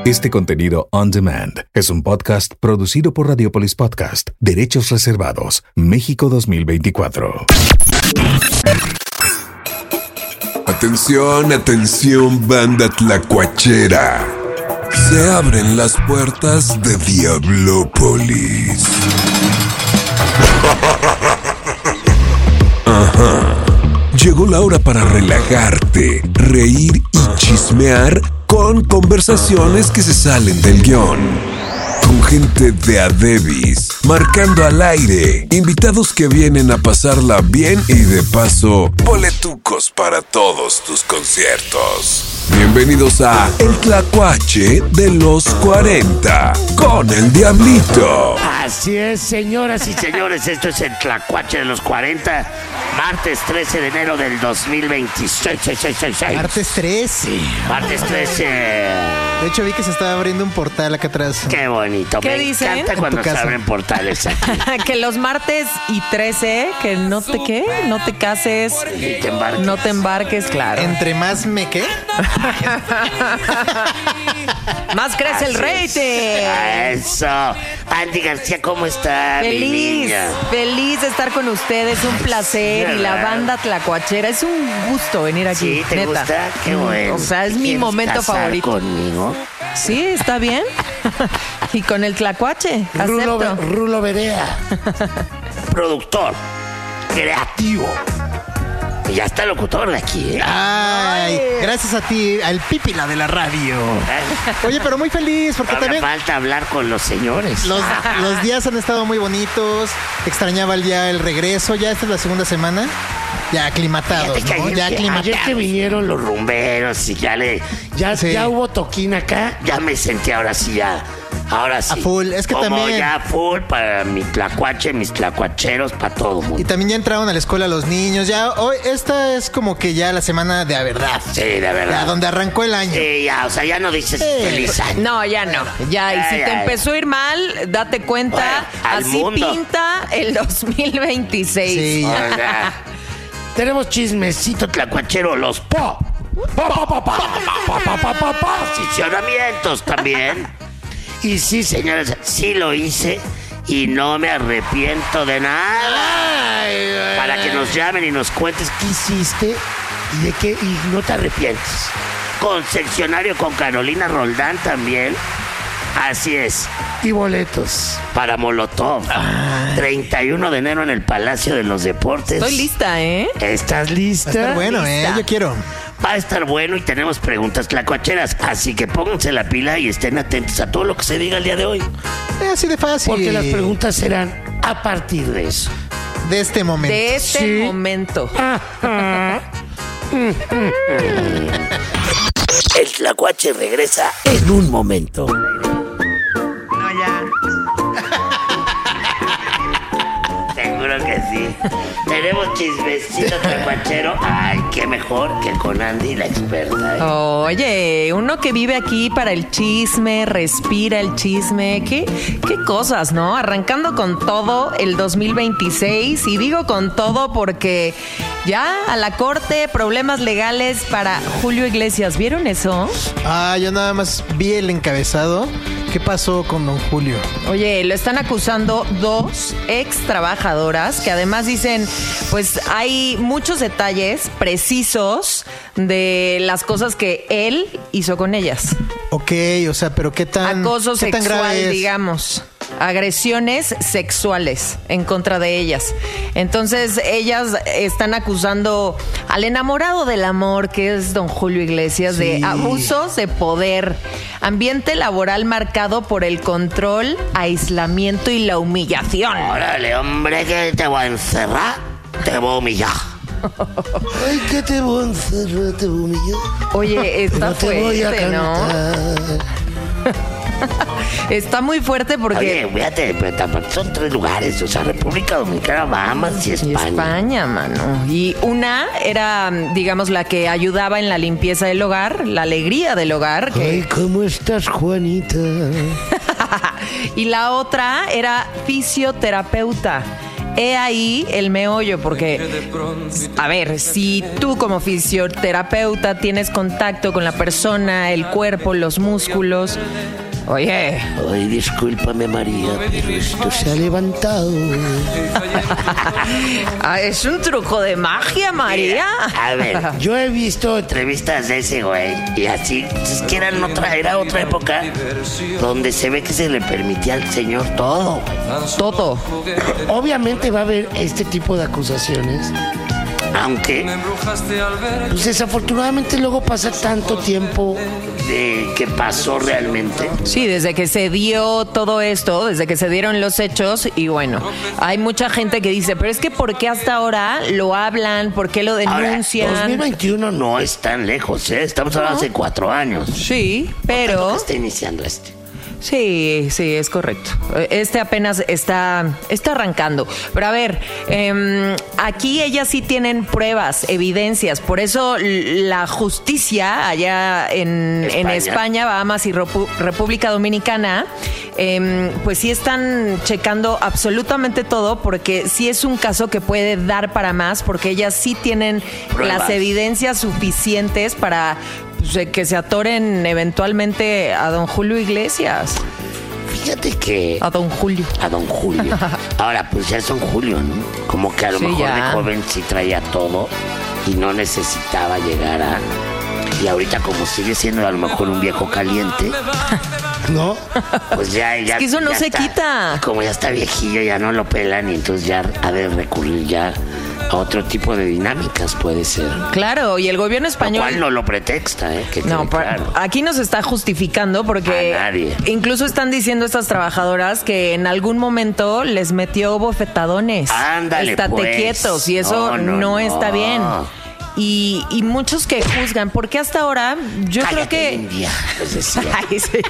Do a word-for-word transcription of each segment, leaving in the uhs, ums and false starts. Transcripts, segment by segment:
Este contenido on demand es un podcast producido por Radiopolis Podcast. Derechos reservados. México dos mil veinticuatro. Atención, atención, banda tlacuachera. Se abren las puertas de Diablópolis. Ajá. Llegó la hora para relajarte, reír y chismear con conversaciones que se salen del guión. Con gente de a Debis, marcando al aire, invitados que vienen a pasarla bien y de paso, boletucos para todos tus conciertos. Bienvenidos a El Tlacuache de los cuarenta, con el Diablito. Así es, señoras y señores, esto es El Tlacuache de los cuarenta, martes trece de enero del dos mil veintiséis. Martes trece. Martes trece. De hecho, vi que se estaba abriendo un portal acá atrás. Qué bonito. ¿Qué Me dicen? encanta cuando se abren portales aquí. Que los martes y trece, que no te qué, no te cases, Y te embarques. no te embarques, claro. Entre más me qué. Más crece el rating. Eso. Andy García, ¿cómo está? Mi Feliz, niña? feliz de estar con ustedes, un placer. Y la ¿verdad? banda tlacuachera, es un gusto venir aquí. Sí, ¿te neta. gusta? Qué bueno. O sea, es mi ¿Quieres momento casar favorito. conmigo? Sí, está bien. Y con el tlacuache, Rulo, acepto. Rulo Berea, productor, creativo. Y ya está locutor de aquí, ¿eh? Ay, gracias a ti, al pípila de la radio. Oye, pero muy feliz porque No me también falta hablar con los señores. los, los días han estado muy bonitos. Extrañaba el día el regreso. Ya esta es la segunda semana. Ya aclimatados, Fíjate que ¿no? ayer, Ya que- aclimatados. ayer que vinieron los rumberos y ya le ya, Sí. ya hubo toquín acá, ya me sentí ahora sí ya. Ahora sí. A full, es que Como también- ya full para mi tlacuache, mis tlacuacheros, para todo mundo. Y también ya entraron a la escuela los niños. Ya hoy, esta es como que ya la semana de a verdad. Sí, de Ya, verdad. donde arrancó el año. Sí, ya, o sea, ya no dices Sí. feliz año. No, ya no. Ya, y Ya, si ya, te ya. empezó a ir mal, date cuenta, Bueno, al así mundo. pinta el dos mil veintiséis. Sí, O ya. sea, tenemos chismecito tlacuachero, los po. Po, po, po, po, po, po, po, po, posicionamientos también. Y sí, señores, sí lo hice y no me arrepiento de nada. Para que nos llamen y nos cuentes qué hiciste y de qué y no te arrepientes. Concesionario con Carolina Roldán también. Así es. Y boletos para Molotov. treinta y uno de enero en el Palacio de los Deportes. Estoy lista, ¿eh? ¿Estás lista? Va a estar bueno, eh. Lista. Yo quiero. Va a estar bueno y tenemos preguntas tlacuacheras. Así que pónganse la pila y estén atentos a todo lo que se diga el día de hoy. Es así de fácil. Porque las preguntas serán a partir de eso. de este momento. De este Sí. momento. El tlacuache regresa en un momento. No, ya. Seguro que sí. Tenemos chismecito tlacuachero. Ay, qué mejor que con Andy, la experta. ¿eh? Oye, uno que vive aquí para el chisme, respira el chisme. ¿Qué, qué cosas, ¿no? Arrancando con todo el dos mil veintiséis. Y digo con todo porque ya a la corte, problemas legales para Julio Iglesias. ¿Vieron eso? Ah, yo nada más vi el encabezado. ¿Qué pasó con don Julio? Oye, lo están acusando dos ex trabajadoras que además dicen, pues hay muchos detalles precisos de las cosas que él hizo con ellas. Ok, o sea, pero qué tan... Acoso qué tan sexual, grave es? digamos. Agresiones sexuales en contra de ellas. Entonces, ellas están acusando al enamorado del amor, que es don Julio Iglesias, Sí. de abusos de poder, ambiente laboral marcado por el control, aislamiento y la humillación. Órale, hombre, que te voy a encerrar, te voy a humillar. Ay, que te voy a encerrar, te voy a humillar. Oye, está No te voy a fuerte, ¿no? cantar. Está muy fuerte porque... Oye, fíjate, pero tampoco son tres lugares, o sea, República Dominicana, Bahamas y Y España. España, mano. Y una era, digamos, la que ayudaba en la limpieza del hogar, la alegría del hogar. que- Ay, ¿cómo estás, Juanita? Y la otra era fisioterapeuta. he ahí el meollo, porque, a ver, si tú como fisioterapeuta tienes contacto con la persona, el cuerpo, los músculos, oye... Ay, discúlpame, María, pero esto se ha levantado. Ah, es un truco de magia, María. Mira, a ver, yo he visto entrevistas de ese güey y así, es que era otra, era otra época donde se ve que se le permitía al señor todo. Todo. Obviamente va a haber este tipo de acusaciones, aunque pues desafortunadamente luego pasa tanto tiempo de que pasó realmente. Sí, desde que se dio todo esto, desde que se dieron los hechos, y bueno, hay mucha gente que dice, pero es que ¿por qué hasta ahora lo hablan? ¿Por qué lo denuncian? Ahora, dos mil veintiuno no es tan lejos, ¿eh? Estamos hablando ¿No? hace cuatro años. Sí, pero... ¿Cuánto que está iniciando este? Sí, sí, es correcto. Este apenas está, está arrancando. Pero a ver, eh, aquí ellas sí tienen pruebas, evidencias. Por eso la justicia allá en España, en España Bahamas y Repu- República Dominicana, eh, pues sí están checando absolutamente todo, porque sí es un caso que puede dar para más, porque ellas sí tienen pruebas, las evidencias suficientes para... que se atoren eventualmente a don Julio Iglesias. Fíjate que... A don Julio. A don Julio. Ahora, pues ya es don Julio, ¿no? Como que a lo sí, mejor ya. de joven sí traía todo y no necesitaba llegar a... Y ahorita como sigue siendo a lo mejor un viejo caliente, ¿no? Pues ya... ya es que eso no ya se está, quita. Como ya está viejillo, ya no lo pelan y entonces ya ha de recurrir ya a otro tipo de dinámicas, puede ser. Claro, y el gobierno español... Lo cual no lo pretexta, ¿eh? Que no, quede claro. Aquí no se está justificando porque a nadie. Incluso están diciendo estas trabajadoras que en algún momento les metió bofetadones. Ándale, Estate pues. quietos, y eso no, no, no, no. está bien. Y, y muchos que juzgan, porque hasta ahora yo Cállate, creo que... India, les decía. Ay, sí.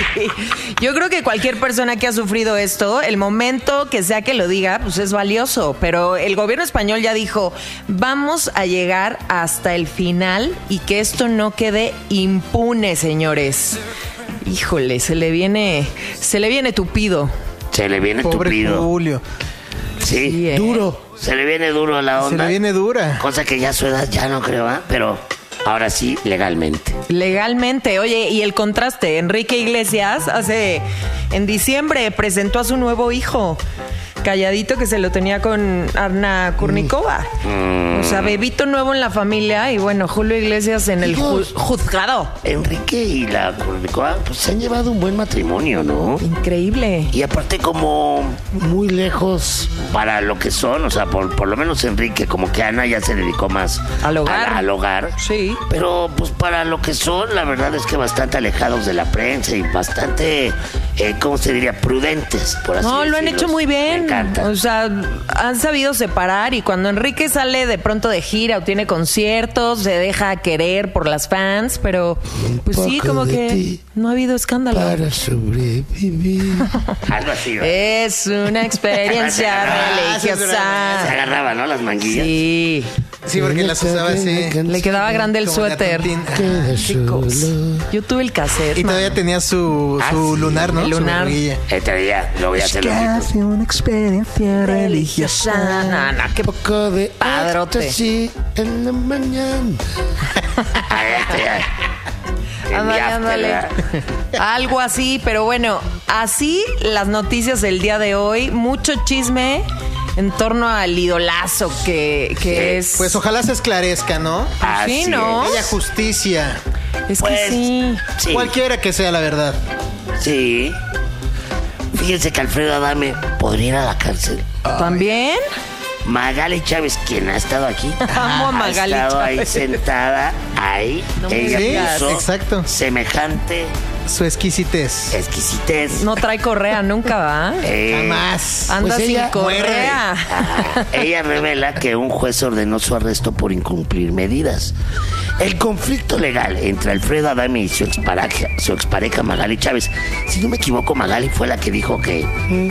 Yo creo que cualquier persona que ha sufrido esto, el momento que sea que lo diga, pues es valioso. Pero el gobierno español ya dijo, vamos a llegar hasta el final y que esto no quede impune, señores. Híjole, se le viene, se le viene tupido. Se le viene Pobre tupido. Julio. Sí, Sí, ¿eh? duro. Se le viene duro a la onda. Se le viene dura. Cosa que ya a su edad ya no creo, ¿eh? Pero ahora sí, legalmente. Legalmente, oye, y el contraste, Enrique Iglesias hace, en diciembre presentó a su nuevo hijo, calladito, que se lo tenía con Arna Kurnikova. Mm. O sea, bebito nuevo en la familia y bueno, Julio Iglesias en el ju- Hijos. juzgado. Enrique y la Kurnikova, pues se han llevado un buen matrimonio, ¿no? Increíble. Y aparte como muy lejos para lo que son, o sea, por, por lo menos Enrique, como que Ana ya se dedicó más Al hogar. a- al hogar. Sí. Pero pues para lo que son, la verdad es que bastante alejados de la prensa y bastante, eh, ¿cómo se diría? Prudentes, por así decirlo. No, lo han hecho muy bien. Me encanta. O sea, han sabido separar, y cuando Enrique sale de pronto de gira o tiene conciertos, se deja querer por las fans, pero pues sí, poco como de que ti no ha habido escándalo. Para sobrevivir. Algo así, ¿verdad? Es una experiencia Ah, sí, es Se religiosa. agarraba, ¿no? Las manguillas. Sí, Sí, porque las usaba así. le quedaba grande el Como de suéter. Atuntín. Queda Qué cosa. solo. Yo tuve el cassette. Y todavía man. tenía su, Ah, su sí. lunar, ¿no? El Su lunar. barriguilla. Este día lo voy a hacer. los una experiencia religiosa. No, no, qué poco de Padrote. sí en la mañana. Ahí está, ya. En mi Ándale, after, ándale. ¿verdad? Algo así, pero bueno, así las noticias del día de hoy. Mucho chisme en torno al idolazo que, que es. Pues ojalá se esclarezca, ¿no? Así sí, ¿no? Haya justicia. es Pues, que sí. sí. Cualquiera que sea la verdad. Sí. Fíjense que Alfredo Adame podría ir a la cárcel. ¿También? Magali Chávez, quien ha estado aquí, Amo a ha Magali estado ahí Chávez. sentada, ahí. No me Ella digas. puso Exacto. semejante Su exquisitez. exquisitez. No trae correa nunca, ¿va? Eh, Jamás. Anda pues sin ella- correa. Ajá. Ella revela que un juez ordenó su arresto por incumplir medidas. El conflicto legal entre Alfredo Adame y su expareja, su expareja Magali Chávez, si no me equivoco, Magali fue la que dijo que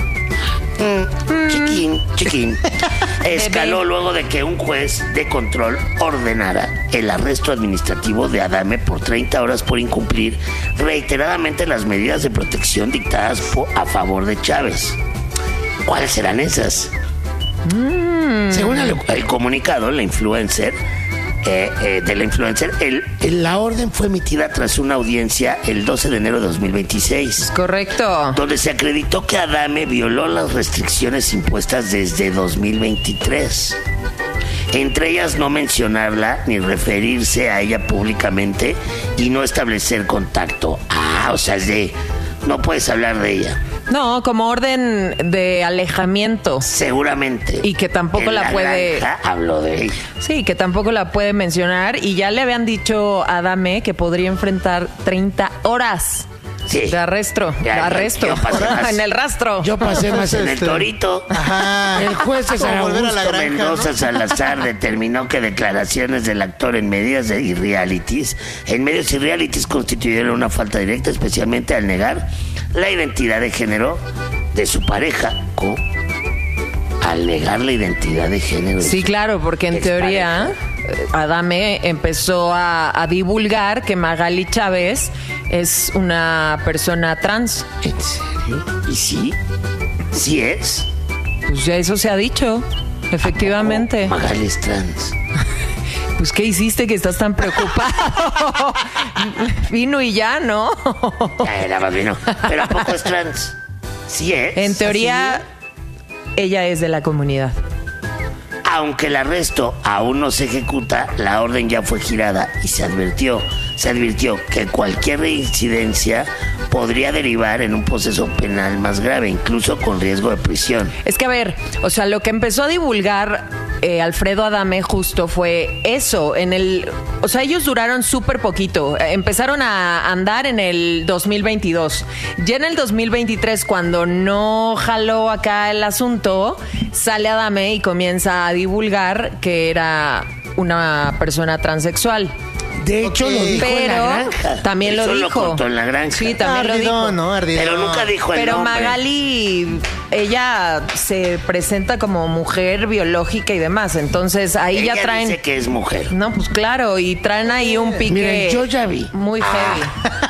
mm, mm, chiquín, chiquín, escaló luego de que un juez de control ordenara el arresto administrativo de Adame por treinta horas por incumplir reiteradamente las medidas de protección dictadas po- a favor de Chávez. ¿Cuáles serán esas? Mm. Según el, el comunicado, la influencer, eh, eh, de la influencer, el, el, la orden fue emitida tras una audiencia el doce de enero de dos mil veintiséis. Correcto. Donde se acreditó que Adame violó las restricciones impuestas desde dos mil veintitrés. Entre ellas no mencionarla ni referirse a ella públicamente y no establecer contacto. Ah, o sea, es de... no puedes hablar de ella. No, como orden de alejamiento. Seguramente. Y que tampoco en la, la puede... granja habló de ella. Sí, que tampoco la puede mencionar. Y ya le habían dicho a Adame que podría enfrentar treinta horas. Sí. De arresto. Ya, de arresto. yo pasé más. En el rastro. Yo pasé más en el Este. Torito. Ajá. El juez César Como volver a la Augusto granja, Mendoza ¿no? Salazar determinó que declaraciones del actor en medios de- y realities, en medios y realities constituyeron una falta directa, especialmente al negar la identidad de género de su pareja. ¿Cómo? Al negar la identidad de género. de Sí, su claro, porque en expareja. teoría eh, Adame empezó a, a divulgar que Magali Chávez es una persona trans. ¿En serio? ¿Y sí? ¿Sí es? Pues ya eso se ha dicho, efectivamente. ¿O Magali es trans? Pues ¿qué hiciste que estás tan preocupado? Vino y ya, ¿no? Ya era más vino. ¿Pero a poco es trans? ¿Sí es? En teoría, ella es de la comunidad. Aunque el arresto aún no se ejecuta, la orden ya fue girada y se advirtió, se advirtió que cualquier reincidencia podría derivar en un proceso penal más grave, incluso con riesgo de prisión. Es que, a ver, o sea, lo que empezó a divulgar eh, Alfredo Adame justo fue eso. En el, o sea, ellos duraron súper poquito. Eh, Empezaron a andar en el dos mil veintidós. Ya en el dos mil veintitrés, cuando no jaló acá el asunto, sale Adame y comienza a divulgar que era una persona transexual. De hecho, Ok. lo dijo en la Pero granja. también lo Eso dijo. lo contó en la granja. Sí, también lo Ardidón, dijo. ¿no? Ardidón. Pero nunca dijo el Pero nombre. Magali, ella se presenta como mujer biológica y demás. Entonces ahí Ella ya traen. dice que es mujer. No, pues claro, y traen ahí un pique. Miren, yo ya vi. Muy heavy.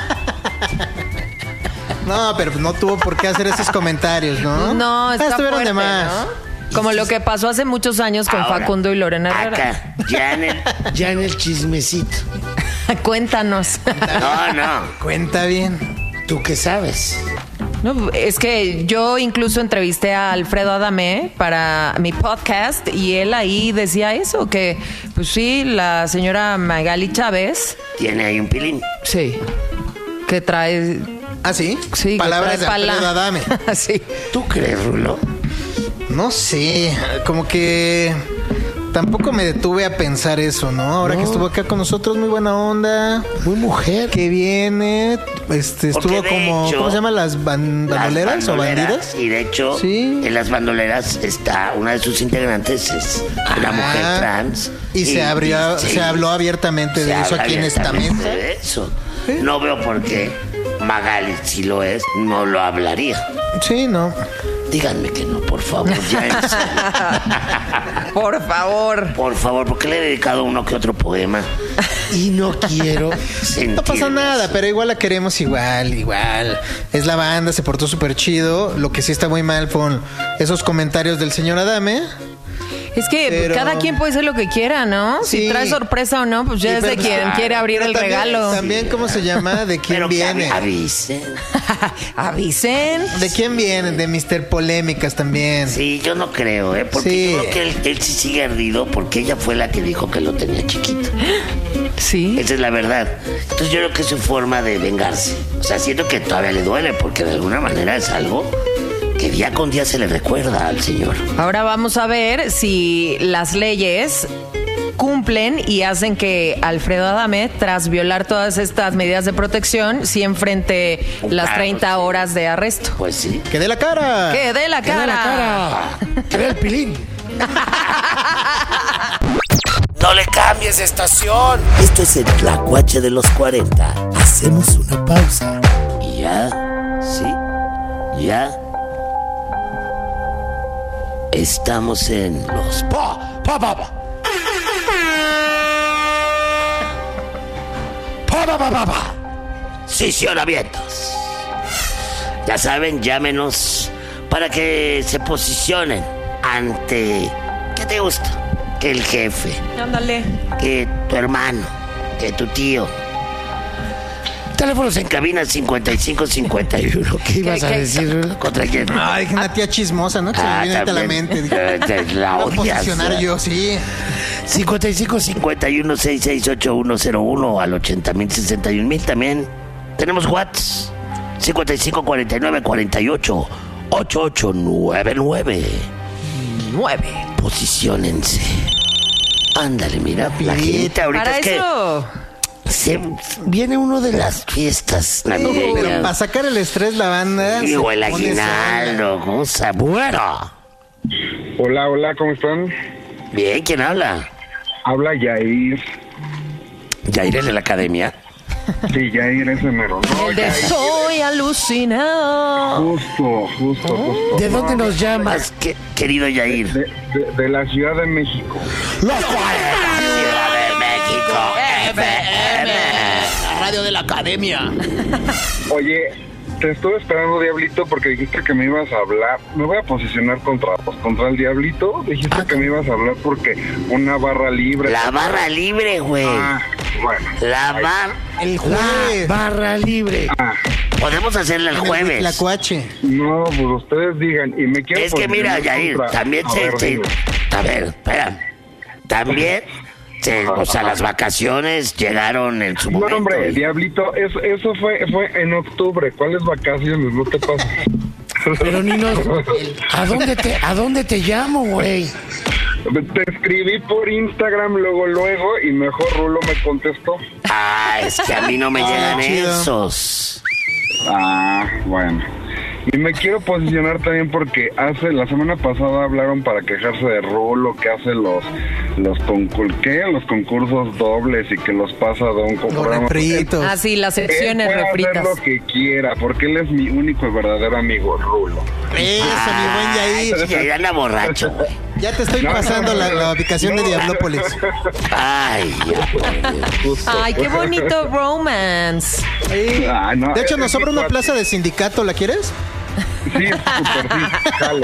No, pero no tuvo por qué hacer esos comentarios, ¿no? No, Ah, está estuvieron fuerte, de más. ¿no? Como lo que pasó hace muchos años con Ahora, Facundo y Lorena Herrera. Acá, ya en el, ya en el chismecito. Cuéntanos. No, no. Cuenta bien. ¿Tú qué sabes? No, es que yo incluso entrevisté a Alfredo Adame para mi podcast y él ahí decía eso, que pues sí, la señora Magali Chávez, Tiene ahí un pilín. sí, que trae... ¿Ah, sí? Sí, que Palabras de trae pala. Alfredo Adame. Sí. ¿Tú crees, Rulo? No sé, como que tampoco me detuve a pensar eso, ¿no? Ahora que estuvo acá con nosotros, muy buena onda, Muy mujer. que viene, este, Porque estuvo de como, hecho, ¿cómo se llama? ¿Las ban- Las bandoleras o bandidas? Y de hecho, Sí. en las bandoleras está una de sus integrantes, es una Ah, mujer trans. Y, se abrió, sí, se habló abiertamente se de eso habla aquí en esta abiertamente mesa. de eso. No veo por qué Magali, si lo es, no lo hablaría. Sí, no. Díganme que no, por favor, ya en serio. Por favor. Por favor, porque le he dedicado uno que otro poema y no quiero sentir. No pasa nada, pero igual la queremos igual, igual. Es la banda, se portó súper chido. Lo que sí está muy mal fueron esos comentarios del señor Adame. Es que Pero- cada quien puede hacer lo que quiera, ¿no? Si Sí. trae sorpresa o no, pues ya Sí, es de pero- quien Ah, quiere abrir Pero el también- regalo. También, ¿cómo se llama? ¿De quién Pero que viene? avi- avisen. Avisen. ¿De quién viene? De mister Polémicas también. Sí, yo no creo, ¿eh? Porque Sí. yo creo que él, él sí sigue ardido porque ella fue la que dijo que lo tenía chiquito. Sí. Esa es la verdad. Entonces yo creo que es su forma de vengarse. O sea, siento que todavía le duele porque de alguna manera es algo que día con día se le recuerda al señor. Ahora vamos a ver si las leyes cumplen y hacen que Alfredo Adame, tras violar todas estas medidas de protección, sí enfrente Un las cargo, treinta sí. horas de arresto. Pues sí. ¡Que dé la cara! ¡Que dé la ¡Que dé cara! la cara! ¡Que dé el pilín! ¡No le cambies de estación! Esto es el Tlacuache de los cuarenta. Hacemos una pausa. Y ya, sí, ya. Estamos en los pa, pa, pa, pa. Pa, pa, pa, pa, pa. Sisionamientos. Ya saben, llámenos para que se posicionen amante, ¿qué te gusta? Que el jefe, Ándale. que tu hermano, que tu tío. Teléfonos en cabina cincuenta y cinco cincuenta y uno. ¿Qué ibas a qué? decir? ¿Contra quién? Ay, una tía chismosa, ¿no? Que se me viene ahorita a la también. mente. Dije, Eh, te- La voy a odias. posicionar yo, sí. cincuenta y cinco cincuenta y uno sesenta y seis ochenta y uno cero uno al ochenta mil sesenta y un mil también. Tenemos WhatsApp cincuenta y cinco cuarenta y nueve cuarenta y ocho ochenta y ocho noventa y nueve. Nueve. Posiciónense. Ándale, mira, la gente ahorita Para es que eso. se viene uno de las fiestas Pero navideñas. para sacar el estrés, la banda. se Digo, el pone aguinaldo, cosa buena. Hola, hola, ¿cómo están? Bien, ¿quién habla? Habla Yair. Yair de la academia. Sí, Yair ese mero. No, El de Yair. soy alucinado. Justo, justo, justo. ¿De dónde No, nos llamas, que- querido Yair? De, de- de la Ciudad de México. Los cuarenta, Ciudad de México, F M. Radio de la academia. Oye, te estuve esperando, Diablito, porque dijiste que me ibas a hablar. Me voy a posicionar contra, pues, contra el Diablito. Dijiste que me ibas a hablar porque una barra libre. La barra libre, güey. Ah, bueno. La barra. El jueves. La barra libre. Ah, Podemos hacerla el En el jueves. Tlacuache. no, pues ustedes digan. Y me quiero Es que mira, posicionar Yair, contra- también A se, ver, se- dime. A ver, espera. También, se- o sea, las vacaciones llegaron en su No, momento. hombre, y- Diablito, eso, eso fue, fue en octubre. ¿Cuáles vacaciones? No te pases. Pero ni nos... ¿A dónde te, a dónde te llamo, güey? Te escribí por Instagram luego, luego, y mejor Rulo me contestó. Ah, es que a mí no me Ah, llegan chido. esos. Ah, bueno. Y me quiero posicionar también porque hace la semana pasada hablaron para quejarse de Rulo, que hace los los concursos, ¿qué? Los concursos dobles y que los pasa de un Los refritos. Ah, sí, las Él secciones puede refritas. hacer lo que quiera, porque él es mi único y verdadero amigo, Rulo. Eso, mi buen Yair. Yair anda borracho, güey. Ya te estoy No, pasando no, la, no, la ubicación de no. Diablópolis. Ay, ya, por Dios. Justo. Ay, qué bonito romance. Sí. Ah, no, De hecho, es nos mi sobra una cuate. plaza de sindicato, ¿la quieres? Sí, súper sí, jalo.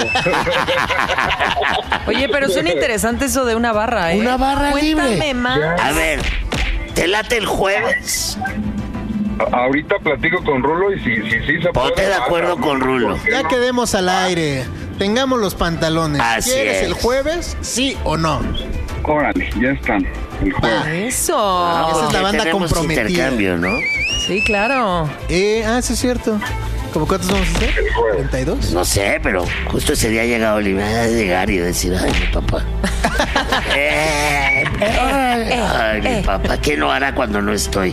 Oye, pero suena interesante eso de una barra, ¿eh? Una barra Cuéntame libre. más. A ver, ¿te late el jueves? A- Ahorita platico con Rulo y si si, si se puede. Ponte de acuerdo basta, con Rulo. ¿por qué Ya no? quedemos al aire. Tengamos los pantalones. Así ¿Quieres es. el jueves? ¿Sí o no? Órale, ya están. El jueves. Eso. Esa es la Porque banda tenemos comprometida. intercambio, ¿no? Sí, claro. Eh, ah, sí es cierto. ¿Cómo cuántos vamos a hacer? El jueves. ¿treinta y dos? No sé, pero justo ese día llega Oliver a llegar y decir, ay, mi papá. Eh, eh, ay, mi papá, ¿qué no hará cuando no estoy?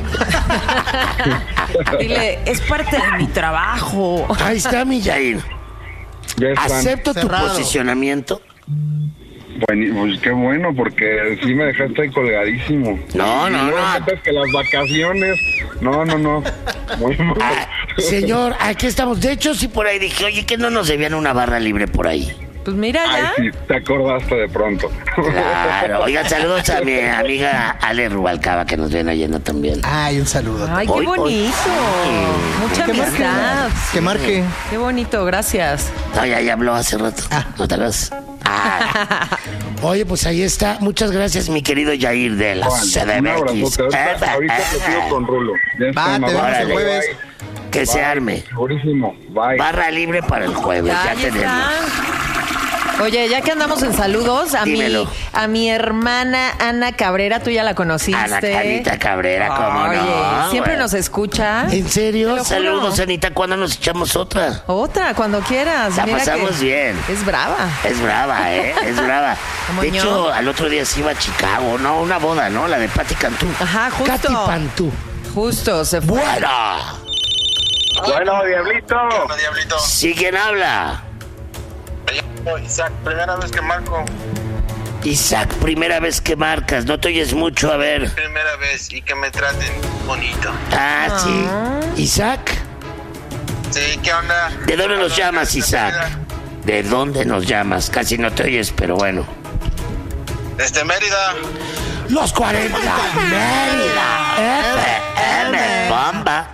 Dile, es parte de mi trabajo. Ahí está mi Yair. Ya están. Acepto tu Cerrado. posicionamiento. Bueno, pues qué bueno, porque sí me dejaste ahí colgadísimo. No, Y no, luego no. metes que las vacaciones. No, no, no. Muy mal. Ah, señor, aquí estamos. De hecho, sí por ahí dije, oye, que no nos debían una barra libre por ahí. Pues mira Ay, ya. sí, te acordaste de pronto. Claro. Oigan, saludos a mi amiga Ale Rubalcaba, que nos viene oyendo también. Ay, un saludo. Ay, qué Hoy, hoy. bonito. Mucha Que marque. amistad. Que marque. Qué bonito, gracias. No, ya, ya habló hace rato. Ah. ¿No te acuerdas? Ah. Oye, pues ahí está. Muchas gracias, mi querido Yair de la Órale, C D un M X. abrazote. Ahorita, ahorita platico con Rulo. Ya Va, están, te vemos el Órale. jueves. Que se arme. Segurísimo. Bye. Barra libre para el jueves. Ya, Ya ya tenemos. está. Oye, ya que andamos en saludos, a mi, Dímelo. a mi hermana Ana Cabrera, tú ya la conociste. Ana Anita Cabrera, ¿cómo Oye, no? siempre güey? nos escucha. ¿En Te serio? lo juro. Saludos, Anita. ¿Cuándo nos echamos otra? Otra, cuando quieras. La Mira pasamos que bien. Es brava. Es brava, ¿eh? Es brava. ¿Cómo De no? hecho, al otro día se iba a Chicago, ¿no? Una boda, ¿no? La de Patti Cantú. Ajá, justo. Katy Pantú. Justo, se fue. ¡Bueno! Bueno, Diablito. Hola, Diablito. ¿Sí quién habla? Me llamo Isaac, primera vez que marco. Isaac, primera vez que marcas. No te oyes mucho, a ver. Primera vez y que me traten bonito. Ah, sí. Isaac, Sí, ¿qué onda? ¿de dónde nos ¿A llamas, ¿De Isaac? Mérida? ¿De dónde nos llamas? Casi no te oyes, pero bueno. Desde Mérida. Los cuarenta. Mérida. F M. Bomba.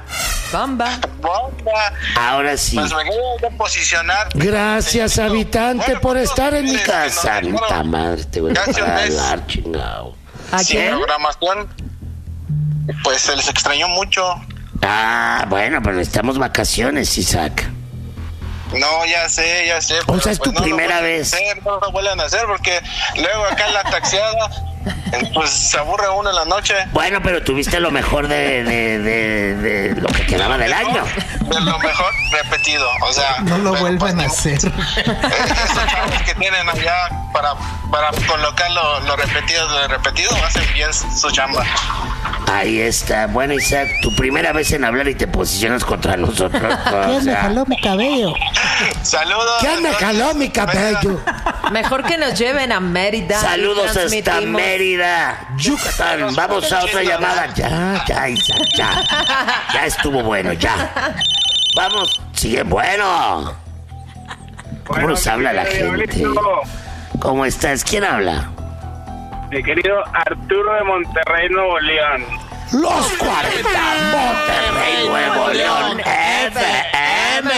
Bomba. Bomba. Ahora sí. Pues me quiero de posicionar. Gracias, habitante, Bueno, por pues, estar en mi ustedes que casa. nos Santa dejaron madre, te voy a casi un mes hablar, chingado. ¿A sin quién? programación. Pues se les extrañó mucho. Ah, bueno, pero necesitamos vacaciones, Isaac. No, ya sé, ya sé. O sea, es tu no lo primera vuelvan a vez. hacer, no lo vuelvan a hacer porque luego acá en la taxiada, pues se aburre uno en la noche. Bueno, pero tuviste lo mejor de, de, de, de lo que quedaba del año. De lo mejor repetido, o sea. No lo pero, vuelvan pues, a hacer. Eh, Esos chavos que tienen allá para, para colocar lo, lo repetido, lo repetido, hacen bien su chamba. Ahí está. Bueno, Isaac, tu primera vez en hablar y te posicionas contra nosotros. O sea, mi cabello. Saludos. ¿Qué me jaló mi cabello? Mejor que nos lleven a Mérida. Saludos hasta Transmitimos. Mérida, Yucatán. Vamos a otra llamada. Ya, ya, Isaac, ya. Ya estuvo bueno, ya. Vamos, sigue bueno. ¿Cómo nos habla la gente? ¿Cómo estás? ¿Quién habla? Mi querido Arturo de Monterrey, Nuevo León. Los cuarenta, Monterrey, Nuevo León, F M.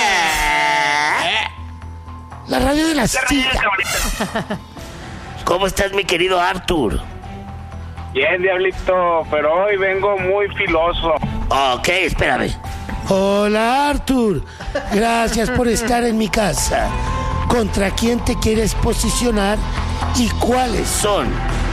La radio de la silla. ¿Cómo estás, mi querido Artur? Bien, Diablito, pero hoy vengo muy filoso. Ok, espérame. Hola, Artur. Gracias por estar en mi casa. ¿Contra quién te quieres posicionar y cuáles son?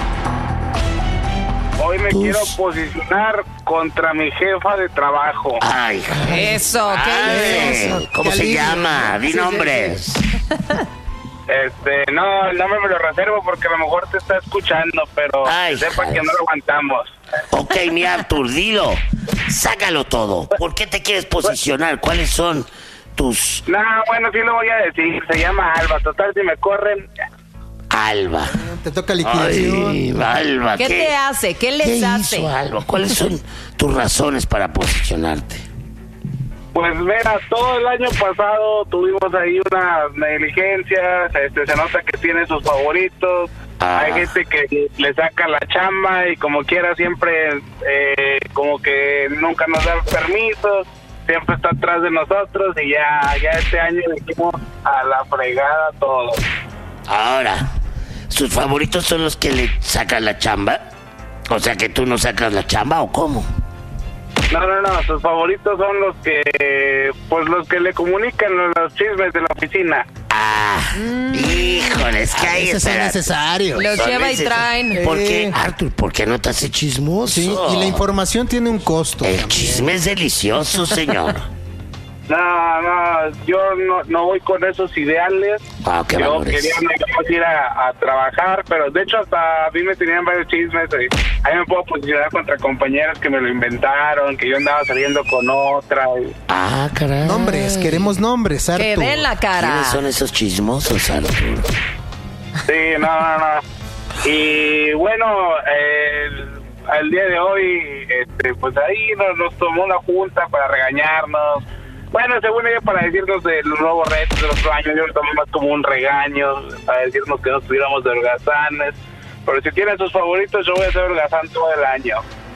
Hoy me Tus- quiero posicionar contra mi jefa de trabajo. Ay, Eso, ¿qué ay, hizo? ¿cómo Qué se alivio. llama? Di Sí, sí, nombres. Este, no, el nombre me lo reservo porque a lo mejor te está escuchando, pero Ay, que sepa joder. que no lo aguantamos. Ok, mi Artur, dilo. Sácalo todo. ¿Por qué te quieres posicionar? ¿Cuáles son tus No, bueno, sí lo voy a decir. Se llama Alba. Total, si me corren, Alba? Te toca liquidación. Ay, Alba, ¿Qué te hace? ¿Qué les ¿Qué hace? hizo Alba? ¿Cuáles son tus razones para posicionarte? pues mira, todo el año pasado tuvimos ahí unas negligencias. Este, se nota que tiene sus favoritos. Ah. Hay gente que le saca la chamba y como quiera siempre, eh, como que nunca nos da permisos, siempre está atrás de nosotros y ya, ya este año dijimos a la fregada todo. Ahora, ¿sus favoritos son los que le sacan la chamba? O sea, que tú no sacas la chamba, ¿o cómo? No, no, no, sus favoritos son los que, pues los que le comunican los chismes de la oficina. Ah, híjole, es que A ahí veces son espera. necesarios. Los Son lleva y neces- traen. ¿Por qué, Eh. Artur? ¿Por qué no te hace chismoso? Sí, y la información tiene un costo. El chisme es delicioso, señor. No, no, yo no, no voy con esos ideales. Ah, qué Yo valores. quería digamos, ir a, a trabajar, pero de hecho hasta a mí me tenían varios chismes. Y ahí me puedo posicionar contra compañeras que me lo inventaron, que yo andaba saliendo con otra. Y... Ah, caray. Nombres, queremos nombres, Artur. Que den la cara. ¿Quiénes son esos chismosos, Artur? Sí, no, no, no. Y bueno, el, el día de hoy, este, pues ahí nos, nos tomó una junta para regañarnos. Bueno, según ella, para decirnos de los nuevos retos del otro año, yo lo tomé más como un regaño, para decirnos que no estuviéramos de holgazanes. Pero si tienen sus favoritos, yo voy a ser holgazán todo el año.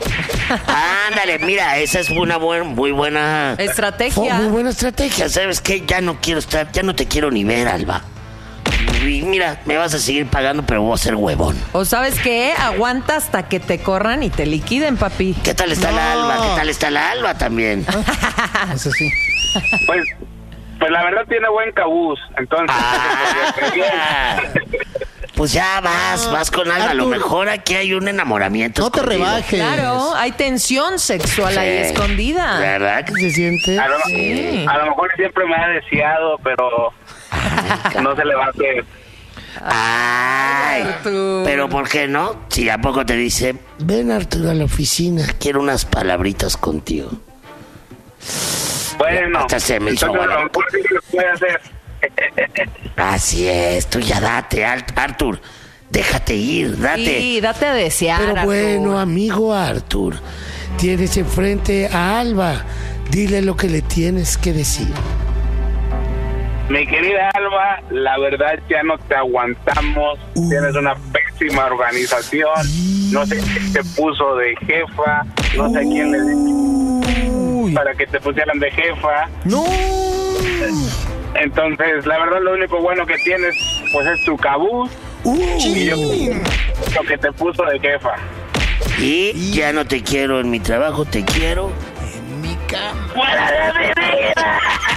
Ándale, mira, esa es una buena, muy buena Estrategia. Muy buena estrategia. ¿Sabes qué? Ya no quiero estar, ya no te quiero ni ver, Alba. Y mira, me vas a seguir pagando, pero voy a ser huevón. ¿O sabes qué? Aguanta hasta que te corran y te liquiden, papi. ¿Qué tal está la No. Alba? ¿Qué tal está la Alba también? Eso sí. Pues, pues la verdad tiene buen cabuz, entonces... Ah, pues ya vas, vas con Alba. A lo Artur. mejor aquí hay un enamoramiento. No te escondido. rebajes. Claro, hay tensión sexual ahí Sí. escondida. ¿Verdad que se siente? A lo, Sí. a lo mejor siempre me ha deseado, pero no se le va a hacer. Ay, Artur. pero ¿por qué no? Si a poco te dice, ven Arturo a la oficina, quiero unas palabritas contigo. Bueno, Hasta se me hizo entonces a agua. lo mejor sí se lo puede hacer. Así es, tú ya date, Ar- Artur, déjate ir, date. Sí, date a desear. Pero Artur. bueno, amigo Artur, tienes enfrente a Alba, dile lo que le tienes que decir. Mi querida Alba, la verdad ya no te aguantamos. Uh. Tienes una pésima organización. No sé quién te puso de jefa. No sé quién le dijo. Uy. para que te pusieran de jefa. ¡No! Entonces, la verdad, lo único bueno que tienes, pues, es tu cabuz. Y yo, lo que te puso de jefa. Y ya no te quiero en mi trabajo, te quiero En mi cama. fuera de mi vida.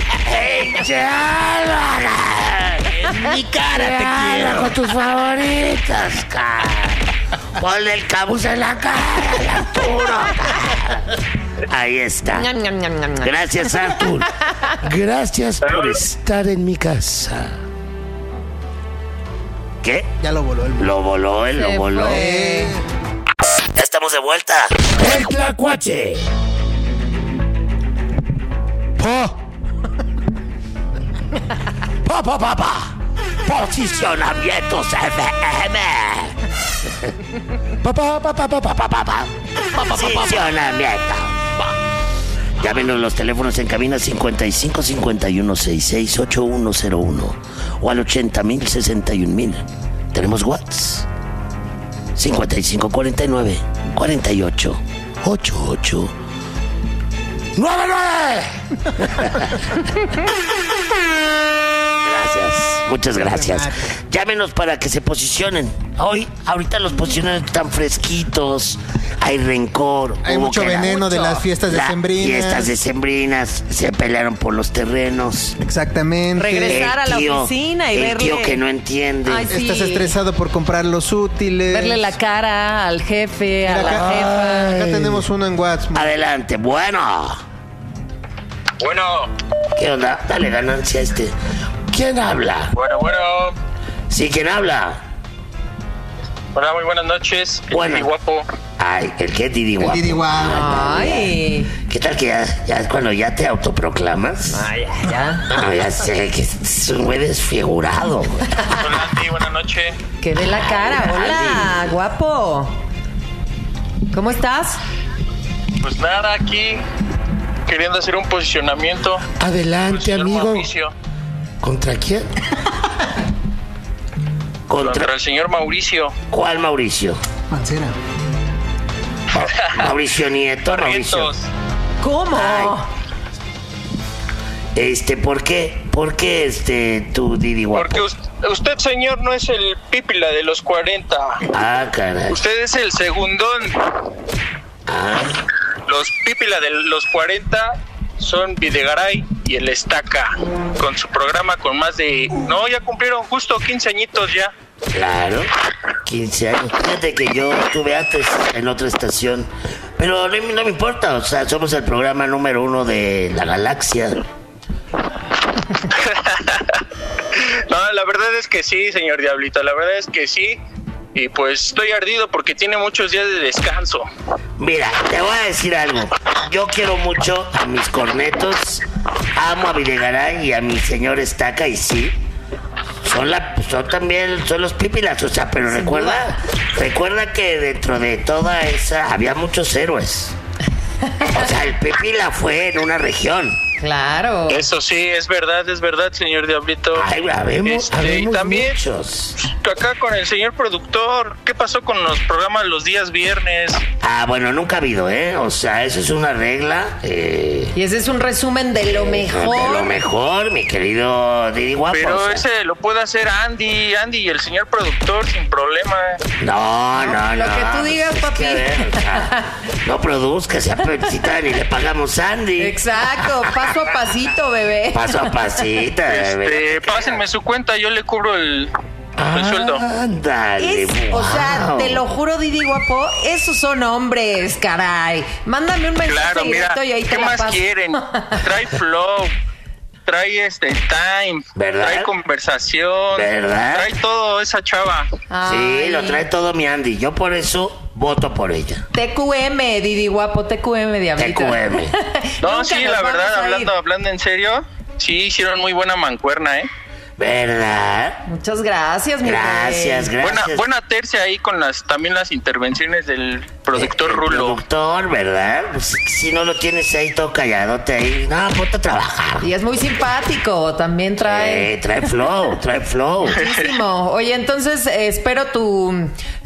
En mi cara te quiero. Con tus favoritas, cara. Ponle el cabuz en la cara, Arturo. Ahí está. Gracias, Artur. Gracias por estar en mi casa. ¿Qué? Ya lo voló el Lo voló, él lo Se voló. fue. Ya estamos de vuelta. El Tlacuache. Po. Pa, pa, pa, pa. Posicionamientos F M. Pa, pa, pa, pa, pa, pa, pa, pa. Posicionamiento. Llámenos los teléfonos en cabina cincuenta y cinco cincuenta y uno sesenta y seis ochenta y uno cero uno o al ochenta mil sesenta y un mil. Tenemos WhatsApp cincuenta y cinco cuarenta y nueve cuarenta y ocho ochenta y ocho nueve nueve. Gracias, muchas gracias. Llámenos para que se posicionen. Hoy, ahorita los posicionan tan fresquitos. Hay rencor. Hay hubo mucho que la- veneno de las fiestas Las decembrinas. fiestas decembrinas se pelearon por los terrenos. Exactamente. Regresar a la tío- oficina y el verle. tío que no entiende. Ay, sí. Estás estresado por comprar los útiles. Verle la cara al jefe, a Mira, la acá, jefa. acá tenemos uno en WhatsApp. Adelante, bueno. Bueno, ¿Qué onda? Dale ganancia a este. ¿Quién habla? bueno, bueno. Sí, ¿quién habla? Hola, muy buenas noches. Bueno. Y guapo. Ay, ¿el qué, Didi El guapo? Didi guapo. Ay. ¿Qué tal que ya, ya es cuando ya te autoproclamas? Ay, ya. No, ya sé que es un güey desfigurado. güey. Hola, Andy, buenas noches. Que dé la cara. Hola, guapo. ¿Cómo estás? Pues nada, aquí queriendo hacer un posicionamiento. Adelante, Señor amigo. Mauricio. ¿Contra quién? Contra ¿Contra el señor Mauricio. cuál Mauricio? Mancera. Mauricio Nieto, Mauricio. Barrientos. ¿Cómo? Ay. Este, ¿por qué? ¿Por qué este tu Didi guapo? Porque us- usted, señor, no es el pípila de los cuarenta. Ah, caray. Usted es el segundón. Ah, Los pípila de los cuarenta son Videgaray y el Estaca. Con su programa con más de... No, ya cumplieron justo quince añitos ya. claro. quince años. Fíjate que yo estuve antes en otra estación. Pero no, no me importa. O sea, somos el programa número uno de la galaxia. No, la verdad es que sí, señor Diablito. La verdad es que sí. Y pues estoy ardido porque tiene muchos días de descanso. Mira, te voy a decir algo. Yo quiero mucho a mis cornetos. Amo a Videgaray y a mi señor Estaca. Y sí, son, la, son también son los pípilas. O sea, pero recuerda, recuerda que dentro de toda esa había muchos héroes. O sea, el pípila fue en una región. Claro. Eso sí, es verdad, es verdad, señor Diablito. Ay, habemos, Este, habemos y también muchos. acá con el señor productor, ¿qué pasó con los programas los días viernes? Ah, bueno, nunca ha habido, ¿eh? O sea, eso es una regla. Eh, Y ese es un resumen de lo mejor. De lo mejor, mi querido Didi Guapo. Pero o sea. ese lo puede hacer Andy, Andy y el señor productor sin problema. No, no, no. Lo que tú digas, Es papi. que, a ver, o sea, no produzca, sea publicitaria y le pagamos a Andy. Exacto, paso a pasito, bebé. Paso a pasito. Este, pásenme su cuenta, yo le cubro el, el sueldo. Ándale. Es, o sea, wow. te lo juro, Didi guapo, esos son hombres, caray. Mándame un mensaje Claro, mira, directo y ahí te ¿qué la más paso. quieren? Trae flow, trae este time, ¿Verdad? trae conversación, ¿Verdad? trae todo esa chava. Sí, Ay. lo trae todo mi Andy. Yo por eso voto por ella. T Q M, Didi guapo, T Q M, diablito. T Q M. No, Nunca sí, nos la verdad, vamos a ir. hablando, hablando en serio, sí hicieron muy buena mancuerna, ¿eh? ¿Verdad? Muchas gracias, mi Gracias, rey. gracias. Buena, buena tercia ahí con las también las intervenciones del productor El Rulo. Productor, ¿verdad? Pues, si no lo tienes ahí todo calladote ahí, no, ponte a trabajar. Y es muy simpático, también trae Eh, trae flow, trae flow. muchísimo. Oye, entonces eh, espero tu,